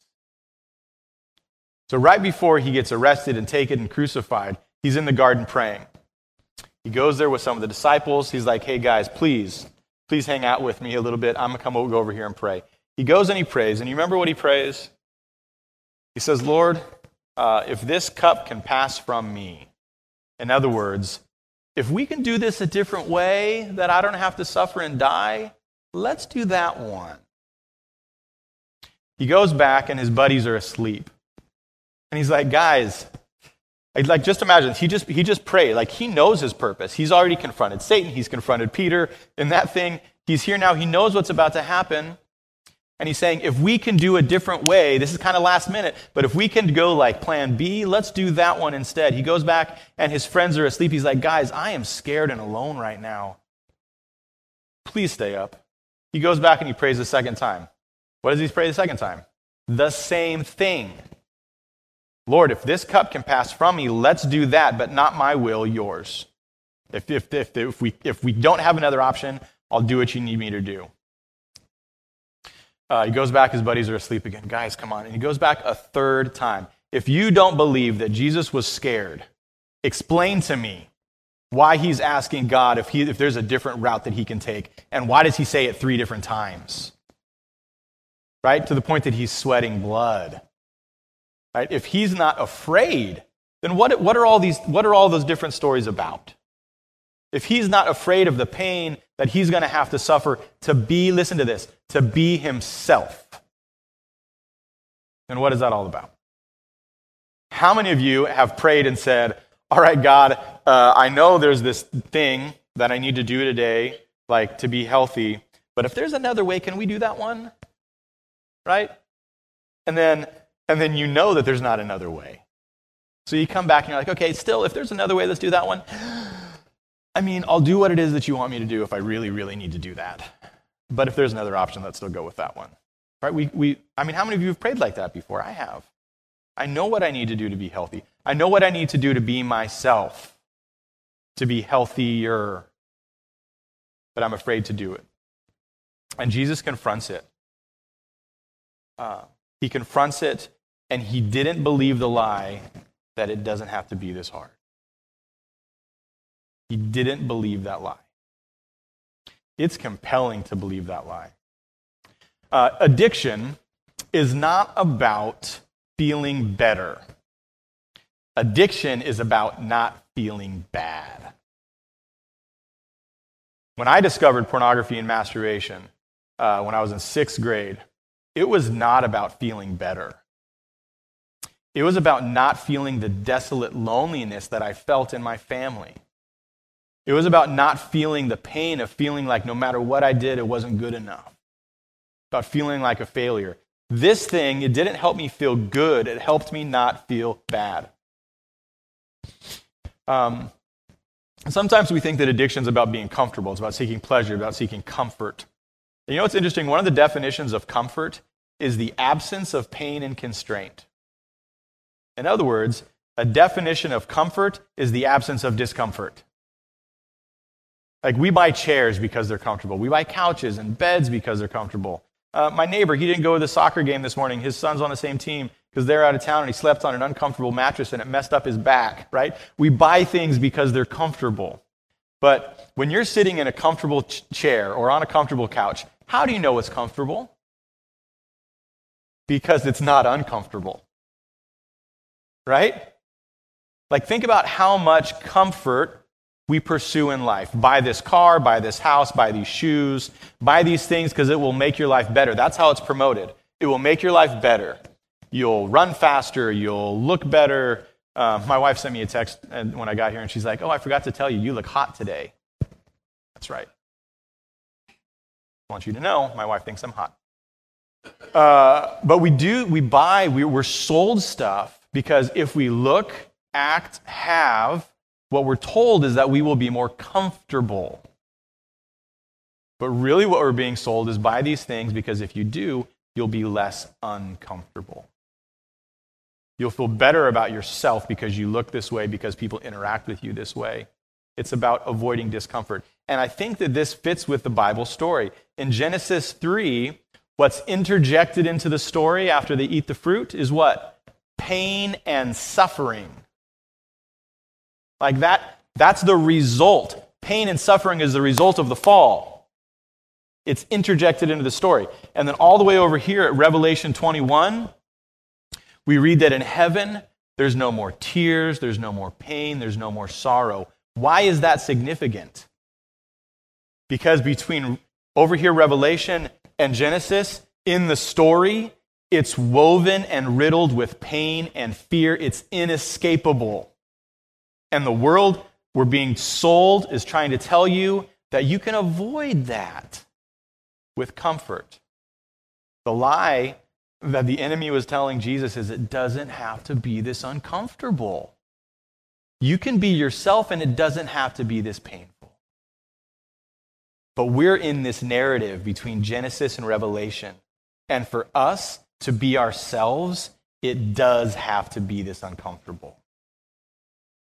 So right before he gets arrested and taken and crucified, he's in the garden praying. He goes there with some of the disciples. He's like, hey guys, please, please hang out with me a little bit. I'm going to come over, go over here and pray. He goes and he prays. And you remember what he prays? He says, Lord, uh, if this cup can pass from me. In other words, if we can do this a different way, that I don't have to suffer and die, let's do that one. He goes back and his buddies are asleep. And he's like, guys, like just imagine, he just he just prayed. Like he knows his purpose. He's already confronted Satan. He's confronted Peter in that thing. He's here now. He knows what's about to happen. And he's saying, if we can do a different way, this is kind of last minute, but if we can go like plan B, let's do that one instead. He goes back and his friends are asleep. He's like, guys, I am scared and alone right now. Please stay up. He goes back and he prays the second time. What does he pray the second time? The same thing. Lord, if this cup can pass from me, let's do that, but not my will, yours. If, if, if, if, we, if we don't have another option, I'll do what you need me to do. Uh, he goes back, his buddies are asleep again. Guys, come on. And he goes back a third time. If you don't believe that Jesus was scared, explain to me why he's asking God if, he, if there's a different route that he can take. And why does he say it three different times? Right? To the point that he's sweating blood. Right? If he's not afraid, then what, what, are all these, what are all those different stories about? If he's not afraid of the pain that he's going to have to suffer to be, listen to this, to be himself, then what is that all about? How many of you have prayed and said, all right, God, uh, I know there's this thing that I need to do today, like to be healthy, but if there's another way, can we do that one? Right? And then, and then you know that there's not another way. So you come back and you're like, okay, still, if there's another way, let's do that one. I mean, I'll do what it is that you want me to do if I really, really need to do that. But if there's another option, let's still go with that one. Right? We, we, I mean, how many of you have prayed like that before? I have. I know what I need to do to be healthy. I know what I need to do to be myself, to be healthier. But I'm afraid to do it. And Jesus confronts it. Uh, he confronts it, and he didn't believe the lie that it doesn't have to be this hard. He didn't believe that lie. It's compelling to believe that lie. Uh, addiction is not about feeling better. Addiction is about not feeling bad. When I discovered pornography and masturbation uh, when I was in sixth grade, it was not about feeling better. It was about not feeling the desolate loneliness that I felt in my family. It was about not feeling the pain of feeling like no matter what I did, it wasn't good enough. About feeling like a failure. This thing, it didn't help me feel good. It helped me not feel bad. Um, sometimes we think that addiction is about being comfortable. It's about seeking pleasure, about seeking comfort. And you know what's interesting? One of the definitions of comfort is the absence of pain and constraint. In other words, a definition of comfort is the absence of discomfort. Like, we buy chairs because they're comfortable. We buy couches and beds because they're comfortable. Uh, my neighbor, he didn't go to the soccer game this morning. His son's on the same team because they're out of town, and he slept on an uncomfortable mattress, and it messed up his back, right? We buy things because they're comfortable. But when you're sitting in a comfortable ch- chair or on a comfortable couch, how do you know it's comfortable? Because it's not uncomfortable. Right? Like, think about how much comfort we pursue in life. Buy this car, buy this house, buy these shoes, buy these things because it will make your life better. That's how it's promoted. It will make your life better. You'll run faster, you'll look better. Uh, my wife sent me a text when I got here, and she's like, oh, I forgot to tell you, you look hot today. That's right. I want you to know, my wife thinks I'm hot. Uh, but we do, we buy, we, we're sold stuff because if we look, act, have, what we're told is that we will be more comfortable. But really what we're being sold is buy these things because if you do, you'll be less uncomfortable. You'll feel better about yourself because you look this way, because people interact with you this way. It's about avoiding discomfort. And I think that this fits with the Bible story. In Genesis three, what's interjected into the story after they eat the fruit is what? Pain and suffering. Like that, that's the result. Pain and suffering is the result of the fall. It's interjected into the story. And then all the way over here at Revelation twenty-one, we read that in heaven, there's no more tears, there's no more pain, there's no more sorrow. Why is that significant? Because between over here, Revelation and Genesis, in the story, it's woven and riddled with pain and fear. It's inescapable. And the world we're being sold is trying to tell you that you can avoid that with comfort. The lie that the enemy was telling Jesus is it doesn't have to be this uncomfortable. You can be yourself and it doesn't have to be this painful. But we're in this narrative between Genesis and Revelation. And for us to be ourselves, it does have to be this uncomfortable.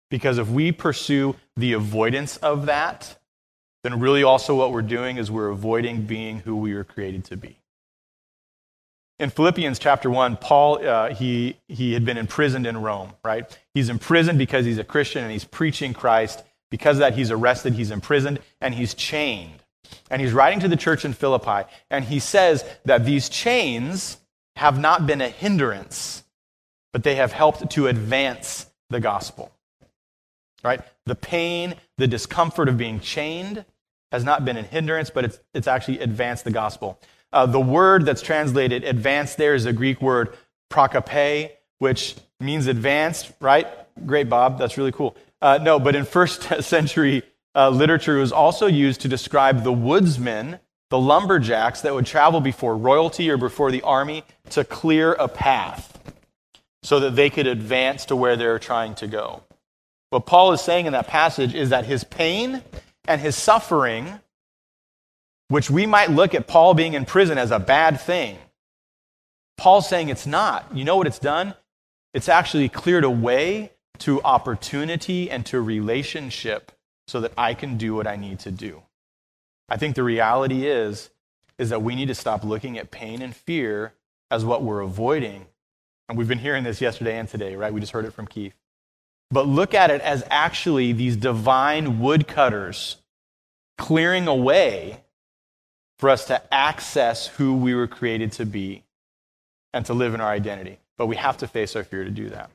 Because if we pursue the avoidance of that, then really also what we're doing is we're avoiding being who we were created to be. In Philippians chapter one, Paul, uh, he, he had been imprisoned in Rome, right? He's imprisoned because he's a Christian and he's preaching Christ. Because of that, he's arrested, he's imprisoned, and he's chained. And he's writing to the church in Philippi, and he says that these chains have not been a hindrance, but they have helped to advance the gospel. Right? The pain, the discomfort of being chained has not been a hindrance, but it's, it's actually advanced the gospel. Uh, the word that's translated advanced there is a Greek word prokope, which means advanced, right? Great, Bob. That's really cool. Uh, no, but in first century uh, literature, it was also used to describe the woodsmen, the lumberjacks that would travel before royalty or before the army to clear a path so that they could advance to where they're trying to go. What Paul is saying in that passage is that his pain and his suffering, which we might look at Paul being in prison as a bad thing, Paul's saying it's not. You know what it's done? It's actually cleared a way to opportunity and to relationship so that I can do what I need to do. I think the reality is, is that we need to stop looking at pain and fear as what we're avoiding. And we've been hearing this yesterday and today, right? We just heard it from Keith. But look at it as actually these divine woodcutters clearing a way for us to access who we were created to be and to live in our identity. But we have to face our fear to do that.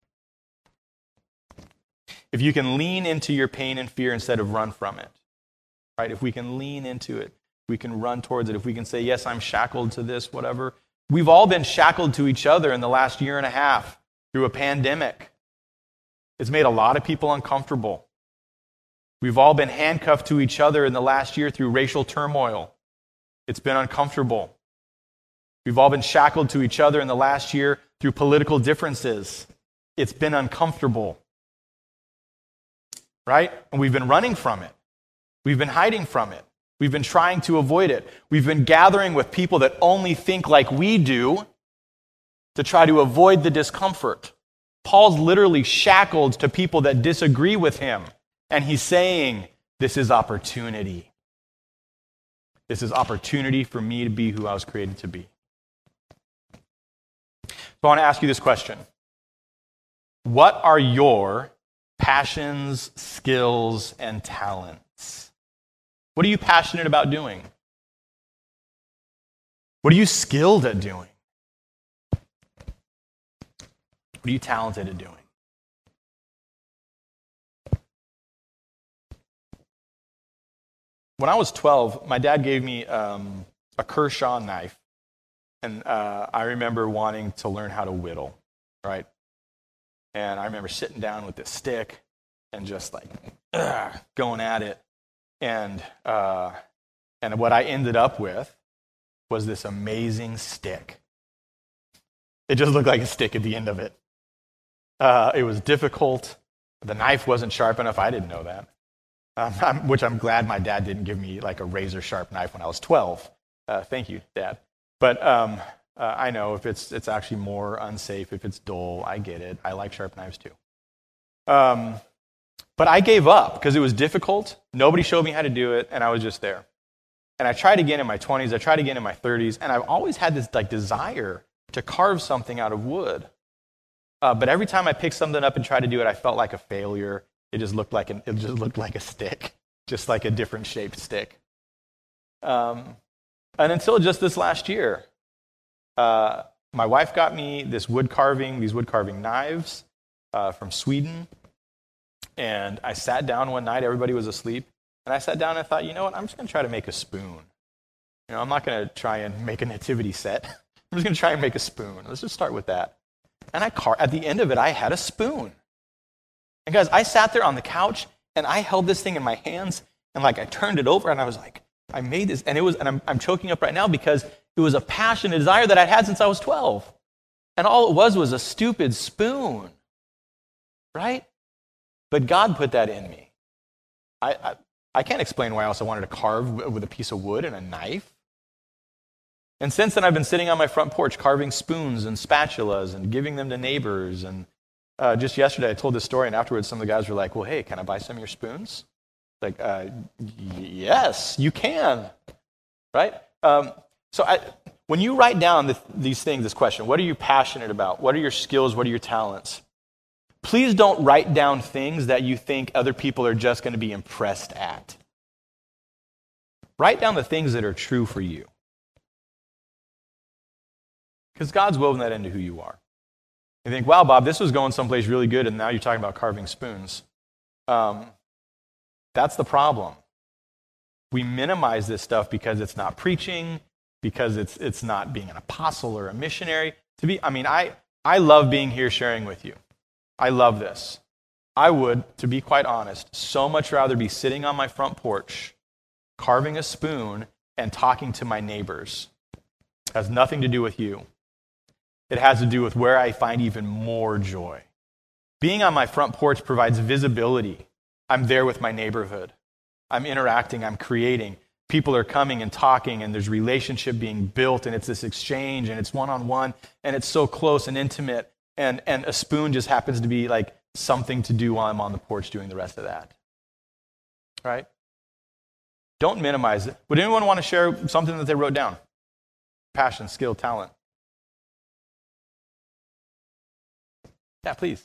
If you can lean into your pain and fear instead of run from it, right? If we can lean into it, we can run towards it. If we can say, yes, I'm shackled to this, whatever. We've all been shackled to each other in the last year and a half through a pandemic. It's made a lot of people uncomfortable. We've all been handcuffed to each other in the last year through racial turmoil. It's been uncomfortable. We've all been shackled to each other in the last year through political differences. It's been uncomfortable. Right? And we've been running from it. We've been hiding from it. We've been trying to avoid it. We've been gathering with people that only think like we do to try to avoid the discomfort. Paul's literally shackled to people that disagree with him. And he's saying, this is opportunity. This is opportunity for me to be who I was created to be. So I want to ask you this question. What are your passions, skills, and talents? What are you passionate about doing? What are you skilled at doing? What are you talented at doing? When I was twelve, my dad gave me um, a Kershaw knife, and uh, I remember wanting to learn how to whittle, right? And I remember sitting down with this stick and just like ugh, going at it. And uh, and what I ended up with was this amazing stick. It just looked like a stick at the end of it. Uh, it was difficult. The knife wasn't sharp enough. I didn't know that. Um, I'm, which I'm glad my dad didn't give me like a razor sharp knife when I was twelve. Uh, thank you, Dad. But um, uh, I know if it's it's actually more unsafe, if it's dull, I get it. I like sharp knives too. Um, but I gave up because it was difficult. Nobody showed me how to do it, and I was just there. And I tried again in my twenties. I tried again in my thirties, and I've always had this like desire to carve something out of wood. Uh, but every time I picked something up and tried to do it, I felt like a failure. It just looked like an, it just looked like a stick, just like a different shaped stick. Um, and until just this last year, uh, my wife got me this wood carving, these wood carving knives uh, from Sweden. And I sat down one night, everybody was asleep, and I sat down and I thought, you know what, I'm just going to try to make a spoon. You know, I'm not going to try and make a nativity set. I'm just going to try and make a spoon. Let's just start with that. And I car- at the end of it, I had a spoon. And guys, I sat there on the couch, and I held this thing in my hands, and like I turned it over, and I was like, I made this, and it was, and I'm, I'm choking up right now because it was a passion, a desire that I'd had since I was twelve. And all it was was a stupid spoon, right? But God put that in me. I, I, I can't explain why else I wanted to carve with a piece of wood and a knife. And since then, I've been sitting on my front porch carving spoons and spatulas and giving them to neighbors and uh, just yesterday I told this story, and afterwards some of the guys were like, well, hey, can I buy some of your spoons? Like, uh, yes, you can, right? Um, so I, when you write down the, these things, this question, what are you passionate about? What are your skills? What are your talents? Please don't write down things that you think other people are just going to be impressed at. Write down the things that are true for you. Because God's woven that into who you are. You think, wow, Bob, this was going someplace really good, and now you're talking about carving spoons. Um, that's the problem. We minimize this stuff because it's not preaching, because it's it's not being an apostle or a missionary. To be, I mean, I, I love being here sharing with you. I love this. I would, to be quite honest, so much rather be sitting on my front porch, carving a spoon, and talking to my neighbors. It has nothing to do with you. It has to do with where I find even more joy. Being on my front porch provides visibility. I'm there with my neighborhood. I'm interacting, I'm creating. People are coming and talking, and there's relationship being built, and it's this exchange, and it's one-on-one, and it's so close and intimate, and, and a spoon just happens to be like something to do while I'm on the porch doing the rest of that. Right? Don't minimize it. Would anyone want to share something that they wrote down? Passion, skill, talent. Yeah, please.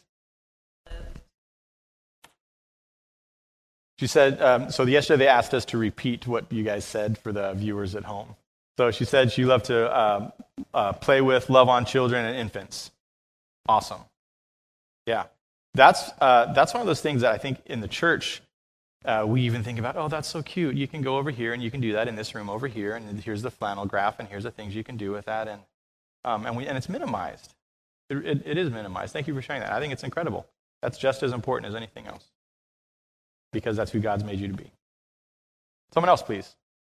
She said, um, so yesterday they asked us to repeat what you guys said for the viewers at home. So she said she loved to um, uh, play with, love on children and infants. Awesome. Yeah. That's, uh, that's one of those things that I think in the church, uh, we even think about, oh, that's so cute. You can go over here and you can do that in this room over here, and here's the flannel graph, and here's the things you can do with that. And, um, and, we, and it's minimized. It, it, it is minimized. Thank you for sharing that. I think it's incredible. That's just as important as anything else, because that's who God's made you to be. Someone else, please.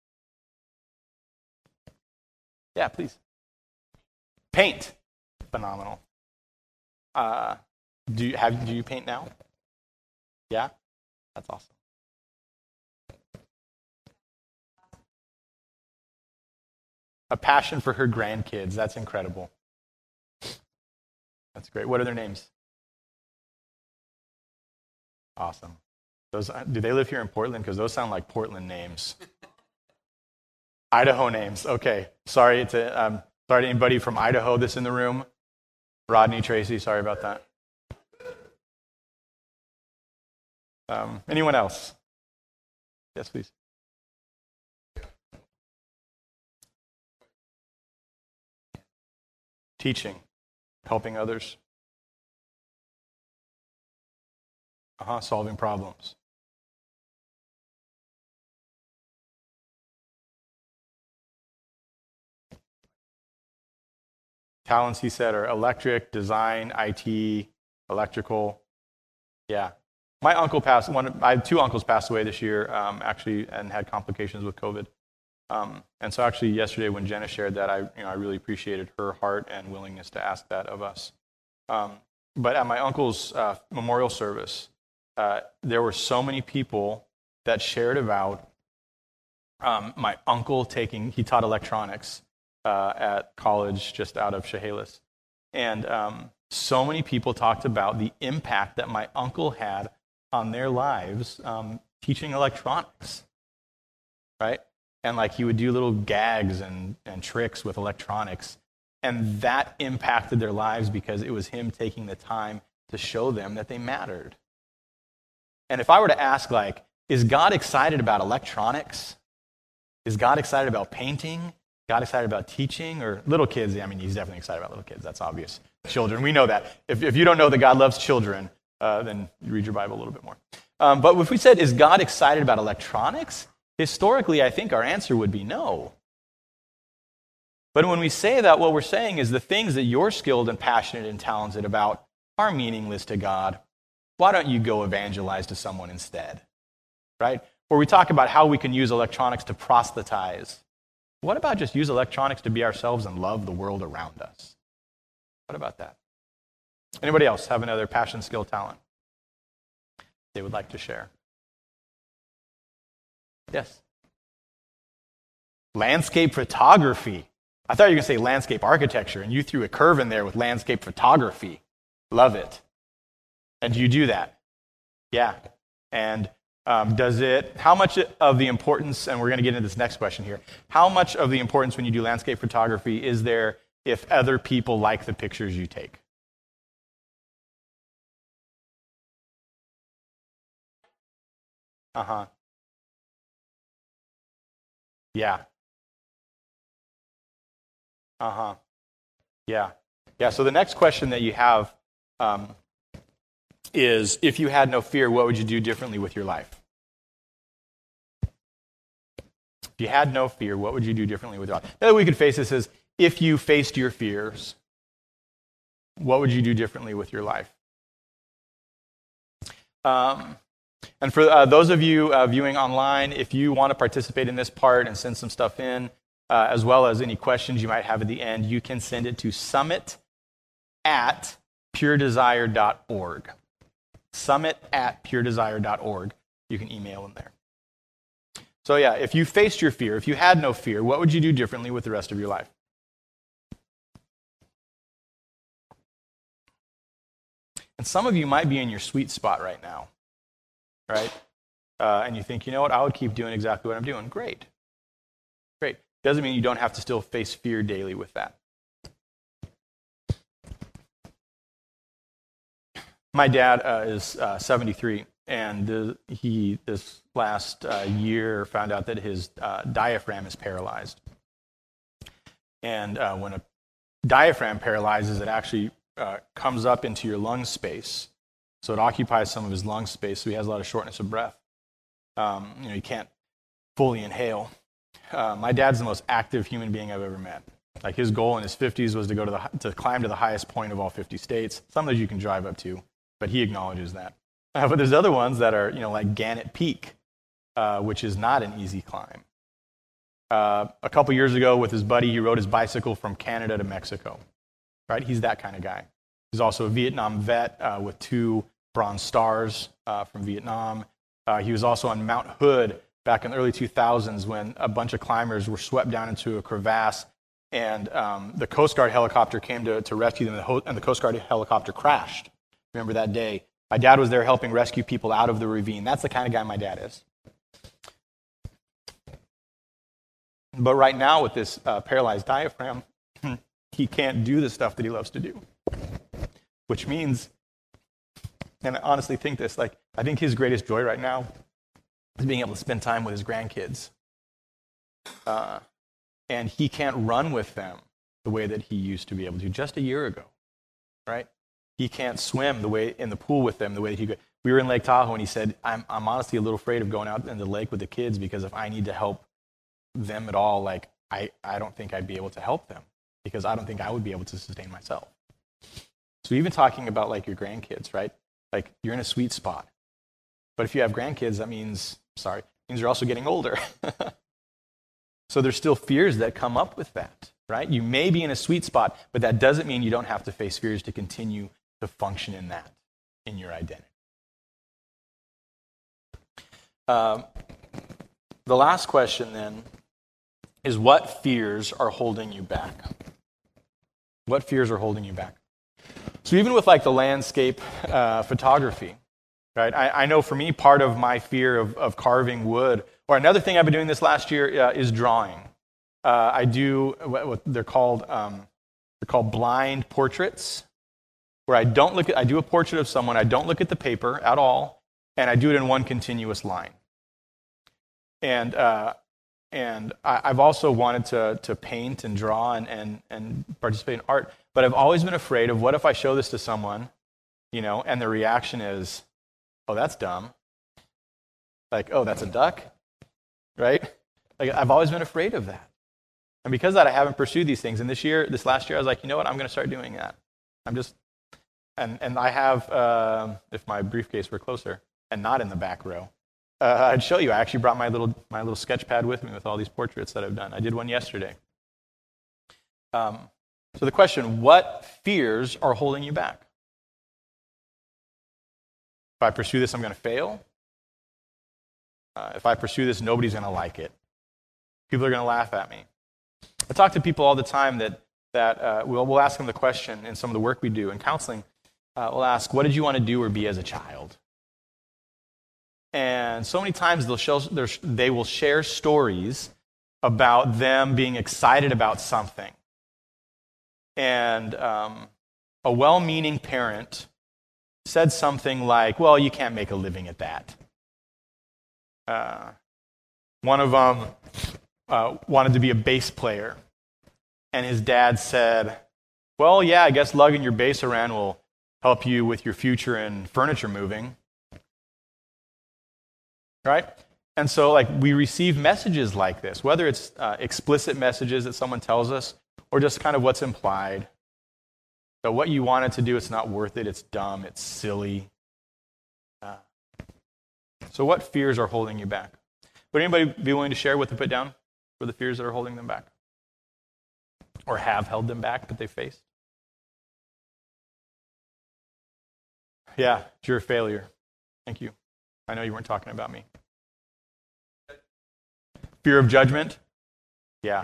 Yeah, please. Paint. Phenomenal. Uh, do you have? Do you paint now? Yeah? That's awesome. A passion for her grandkids. That's incredible. That's great. What are their names? Awesome. Those, do they live here in Portland? Because those sound like Portland names. Idaho names. Okay. Sorry to um, sorry to anybody from Idaho that's in the room. Rodney, Tracy, sorry about that. Um, anyone else? Yes, please. Teaching, helping others. Uh-huh, solving problems. Talents, he said, are electric, design, I T, electrical. Yeah. My uncle passed, one, I have two uncles passed away this year, um, actually, and had complications with COVID. Um, and so actually yesterday when Jenna shared that, I, you know, I really appreciated her heart and willingness to ask that of us. Um, but at my uncle's uh, memorial service, uh, there were so many people that shared about um, my uncle taking, he taught electronics uh, at college just out of Chehalis. And um, so many people talked about the impact that my uncle had on their lives um, teaching electronics, right? And like he would do little gags and, and tricks with electronics. And that impacted their lives because it was him taking the time to show them that they mattered. And if I were to ask, like, is God excited about electronics? Is God excited about painting? God excited about teaching? Or little kids? I mean, he's definitely excited about little kids. That's obvious. Children, we know that. If, if you don't know that God loves children, uh, then you read your Bible a little bit more. Um, but if we said, is God excited about electronics? Historically, I think our answer would be no. But when we say that, what we're saying is the things that you're skilled and passionate and talented about are meaningless to God. Why don't you go evangelize to someone instead? Right? Or we talk about how we can use electronics to proselytize. What about just use electronics to be ourselves and love the world around us? What about that? Anybody else have another passion, skill, talent they would like to share? Yes. Landscape photography. I thought you were going to say landscape architecture, and you threw a curve in there with landscape photography. Love it. And do you do that? Yeah. And um, does it, how much of the importance, and we're going to get into this next question here, how much of the importance when you do landscape photography is there if other people like the pictures you take? Uh-huh. Yeah. Uh-huh. Yeah. Yeah, so the next question that you have um, is, if you had no fear, what would you do differently with your life? If you had no fear, what would you do differently with your life? The other way we could face this is, if you faced your fears, what would you do differently with your life? Um, and for uh, those of you uh, viewing online, if you want to participate in this part and send some stuff in, uh, as well as any questions you might have at the end, you can send it to summit at puredesire dot org. Summit at puredesire dot org. You can email them there. So yeah, if you faced your fear, if you had no fear, what would you do differently with the rest of your life? And some of you might be in your sweet spot right now, right? Uh, and you think, you know what, I would keep doing exactly what I'm doing. Great. Great. Doesn't mean you don't have to still face fear daily with that. My dad uh, is uh, seventy-three, and the, he, this last uh, year, found out that his uh, diaphragm is paralyzed. And uh, when a diaphragm paralyzes, it actually uh, comes up into your lung space. So it occupies some of his lung space, so he has a lot of shortness of breath. Um, you know, he can't fully inhale. Uh, my dad's the most active human being I've ever met. Like, his goal in his fifties was to go to the to climb to the highest point of all fifty states. Some of those you can drive up to, but he acknowledges that. Uh, but there's other ones that are, you know, like Gannett Peak, uh, which is not an easy climb. Uh, a couple years ago, with his buddy, he rode his bicycle from Canada to Mexico. Right? He's that kind of guy. He's also a Vietnam vet uh, with two Bronze Stars uh, from Vietnam. Uh, he was also on Mount Hood back in the early two thousands when a bunch of climbers were swept down into a crevasse, and um, the Coast Guard helicopter came to, to rescue them, and the, ho- and the Coast Guard helicopter crashed. Remember that day? My dad was there helping rescue people out of the ravine. That's the kind of guy my dad is. But right now, with this uh, paralyzed diaphragm, he can't do the stuff that he loves to do. Which means, and I honestly think this, like, I think his greatest joy right now is being able to spend time with his grandkids. Uh, and he can't run with them the way that he used to be able to just a year ago, right? He can't swim the way in the pool with them the way that he could. We were in Lake Tahoe, and he said, I'm, I'm honestly a little afraid of going out in the lake with the kids, because if I need to help them at all, like, I, I don't think I'd be able to help them, because I don't think I would be able to sustain myself. So even talking about, like, your grandkids, right? Like, you're in a sweet spot. But if you have grandkids, that means, sorry, means you're also getting older. So there's still fears that come up with that, right? You may be in a sweet spot, but that doesn't mean you don't have to face fears to continue to function in that, in your identity. Um, the last question, then, is what fears are holding you back? What fears are holding you back? So even with, like, the landscape uh, photography, right? I, I know for me, part of my fear of, of carving wood, or another thing I've been doing this last year uh, is drawing. Uh, I do what, what they're called. Um, they're called blind portraits, where I don't look at. I do a portrait of someone. I don't look at the paper at all, and I do it in one continuous line. And uh, and I, I've also wanted to to paint and draw and, and and participate in art, but I've always been afraid of, what if I show this to someone, you know, and the reaction is, oh, that's dumb. Like, oh, that's a duck, right? Like, I've always been afraid of that. And because of that, I haven't pursued these things. And this year, this last year, I was like, you know what? I'm going to start doing that. I'm just, and and I have, uh, if my briefcase were closer and not in the back row, uh, I'd show you. I actually brought my little my little sketch pad with me with all these portraits that I've done. I did one yesterday. Um, so the question, what fears are holding you back? If I pursue this, I'm going to fail. Uh, if I pursue this, nobody's going to like it. People are going to laugh at me. I talk to people all the time that that uh, we'll, we'll ask them the question in some of the work we do in counseling. uh, will ask, what did you want to do or be as a child? And so many times they'll show, they will share stories about them being excited about something. And um, a well-meaning parent said something like, well, you can't make a living at that. Uh, one of them uh, wanted to be a bass player. And his dad said, well, yeah, I guess lugging your bass around will help you with your future in furniture moving. Right? And so, like, we receive messages like this, whether it's uh, explicit messages that someone tells us or just kind of what's implied. So what you wanted to do, it's not worth it, it's dumb, it's silly. Uh, so what fears are holding you back? Would anybody be willing to share what they put down for the fears that are holding them back? Or have held them back, but they faced? Yeah, you're a failure. Thank you. I know you weren't talking about me. Fear of judgment? Yeah.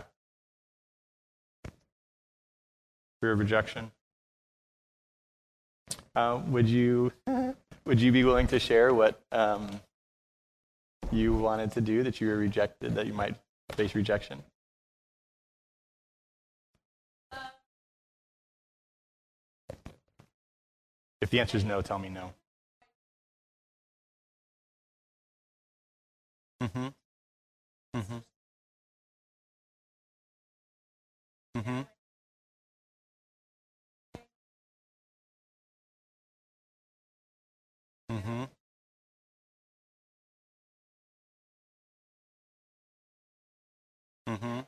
Fear of rejection? Uh, would you would you be willing to share what um, you wanted to do that you were rejected, that you might face rejection? If the answer is no, tell me no. Mm-hmm. Mm-hmm. Mm-hmm. Mm-hmm. Mm-hmm.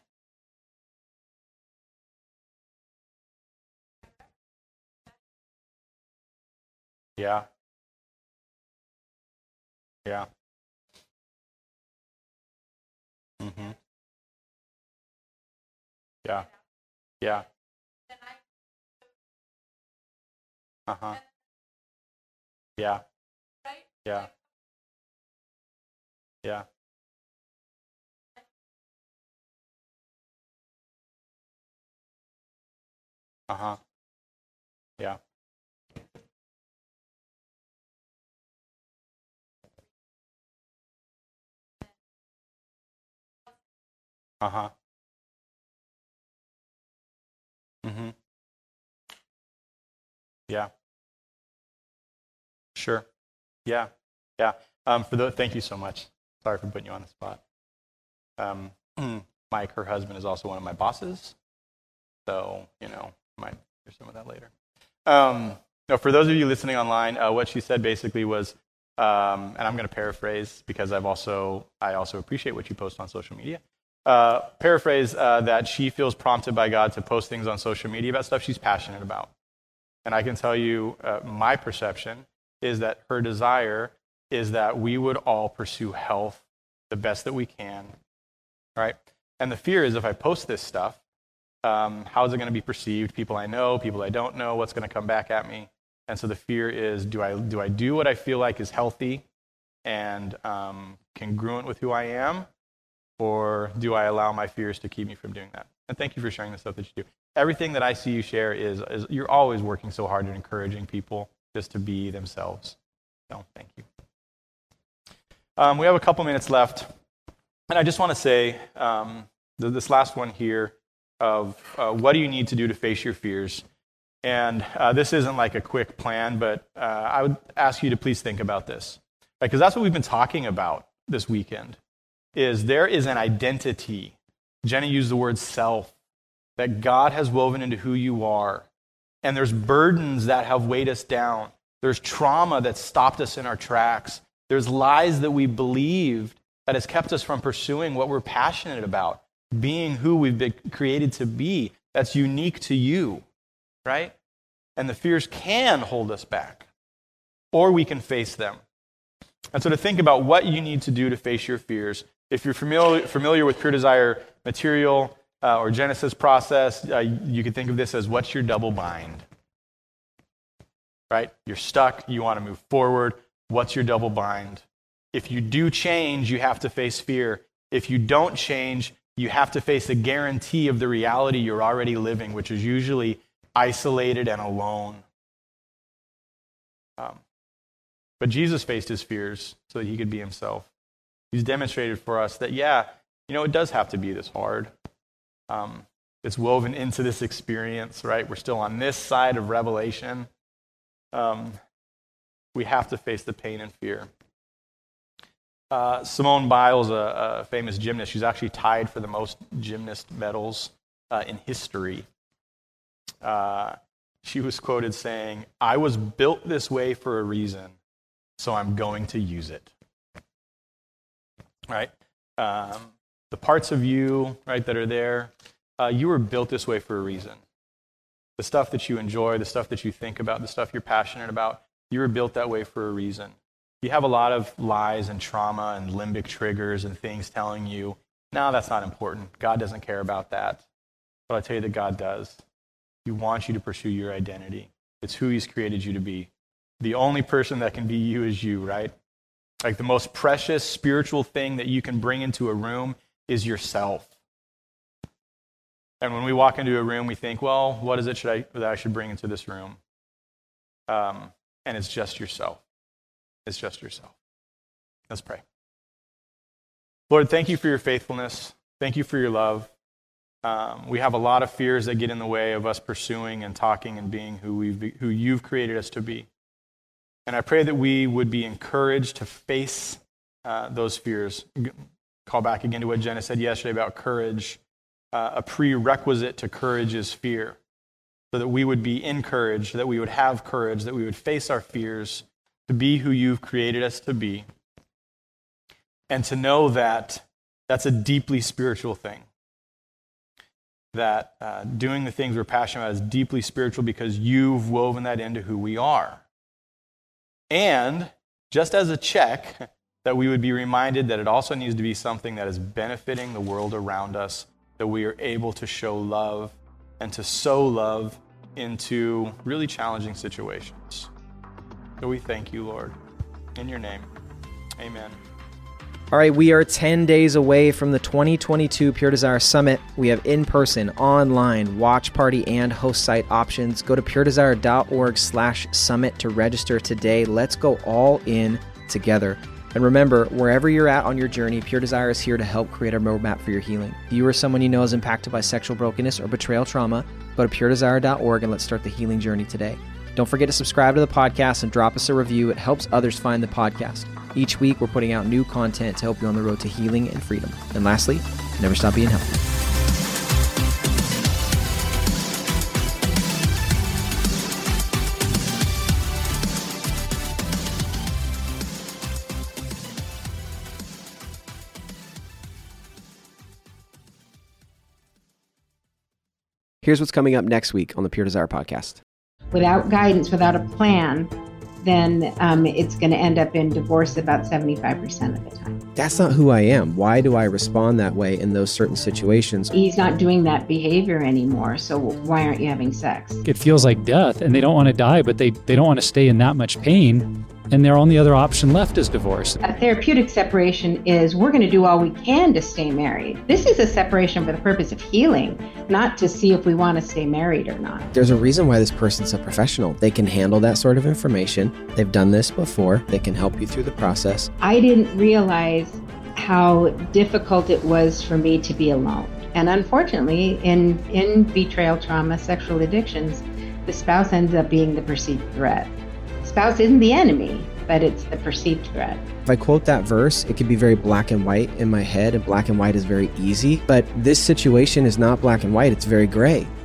Yeah. Yeah. Mm-hmm. Yeah. Yeah. Uh-huh. Yeah. Yeah. Yeah. Uh-huh. Yeah. Uh-huh. Mm-hmm. Yeah. Sure. Yeah. Yeah. Um, for the, thank you so much. Sorry for putting you on the spot. Um, Mike, her husband, is also one of my bosses. So, you know, might hear some of that later. Um, no, for those of you listening online, uh, what she said basically was, um, and I'm going to paraphrase because I've also I also appreciate what you post on social media. Uh, paraphrase uh, that she feels prompted by God to post things on social media about stuff she's passionate about. And I can tell you, uh, my perception is that her desire is that we would all pursue health the best that we can, right? And the fear is if I post this stuff, um, how is it going to be perceived? People I know, people I don't know, what's going to come back at me? And so the fear is, do I do I do what I feel like is healthy and um, congruent with who I am, or do I allow my fears to keep me from doing that? And thank you for sharing the stuff that you do. Everything that I see you share is, is you're always working so hard at encouraging people just to be themselves. So thank you. Um, we have a couple minutes left. And I just want to say, um, th- this last one here of uh, what do you need to do to face your fears? And uh, this isn't like a quick plan, but uh, I would ask you to please think about this. Because right? That's what we've been talking about this weekend, is there is an identity. Jenny used the word self, that God has woven into who you are. And there's burdens that have weighed us down. There's trauma that stopped us in our tracks. There's lies that we believed that has kept us from pursuing what we're passionate about, being who we've been created to be. That's unique to you, right? And the fears can hold us back, or we can face them. And so to think about what you need to do to face your fears, if you're familiar, familiar with Pure Desire material uh, or Genesis process, uh, you could think of this as what's your double bind, right? You're stuck, you want to move forward. What's your double bind? If you do change, you have to face fear. If you don't change, you have to face a guarantee of the reality you're already living, which is usually isolated and alone. Um, but Jesus faced his fears so that he could be himself. He's demonstrated for us that, yeah, you know, it does have to be this hard. Um, it's woven into this experience, right? We're still on this side of Revelation. Um, we have to face the pain and fear. Uh, Simone Biles, a, a famous gymnast, she's actually tied for the most gymnast medals uh, in history. Uh, she was quoted saying, "I was built this way for a reason, so I'm going to use it." Right? Um, the parts of you, right, that are there, uh, you were built this way for a reason. The stuff that you enjoy, the stuff that you think about, the stuff you're passionate about, you were built that way for a reason. You have a lot of lies and trauma and limbic triggers and things telling you, no, that's not important. God doesn't care about that. But I tell you that God does. He wants you to pursue your identity. It's who he's created you to be. The only person that can be you is you, right? Like the most precious spiritual thing that you can bring into a room is yourself. And when we walk into a room, we think, well, what is it should I, that I should bring into this room? Um, and it's just yourself. It's just yourself. Let's pray. Lord, thank you for your faithfulness. Thank you for your love. Um, we have a lot of fears that get in the way of us pursuing and talking and being who we've, who you've created us to be. And I pray that we would be encouraged to face uh, those fears. Call back again to what Jenna said yesterday about courage. Uh, a prerequisite to courage is fear. So that we would be encouraged, that we would have courage, that we would face our fears, to be who you've created us to be. And to know that that's a deeply spiritual thing. That uh, doing the things we're passionate about is deeply spiritual because you've woven that into who we are. And just as a check, that we would be reminded that it also needs to be something that is benefiting the world around us, that we are able to show love and to sow love into really challenging situations. So we thank you, Lord. In your name, amen. All right, we are ten days away from the twenty twenty-two Pure Desire Summit. We have in-person, online, watch party, and host site options. Go to puredesire.org slash summit to register today. Let's go all in together. And remember, wherever you're at on your journey, Pure Desire is here to help create a roadmap for your healing. If you or someone you know is impacted by sexual brokenness or betrayal trauma, go to pure desire dot org and let's start the healing journey today. Don't forget to subscribe to the podcast and drop us a review. It helps others find the podcast. Each week, we're putting out new content to help you on the road to healing and freedom. And lastly, never stop being healthy. Here's what's coming up next week on the Pure Desire podcast. Without guidance, without a plan, then um, it's going to end up in divorce about seventy-five percent of the time. That's not who I am. Why do I respond that way in those certain situations? He's not doing that behavior anymore, so why aren't you having sex? It feels like death, and they don't want to die, but they, they don't want to stay in that much pain, and their only other option left is divorce. A therapeutic separation is we're going to do all we can to stay married. This is a separation for the purpose of healing, not to see if we want to stay married or not. There's a reason why this person's a professional. They can handle that sort of information. They've done this before. They can help you through the process. I didn't realize how difficult it was for me to be alone. And unfortunately, in, in betrayal trauma, sexual addictions, the spouse ends up being the perceived threat. The spouse isn't the enemy, but it's the perceived threat. If I quote that verse, it can be very black and white in my head, and black and white is very easy. But this situation is not black and white, it's very gray.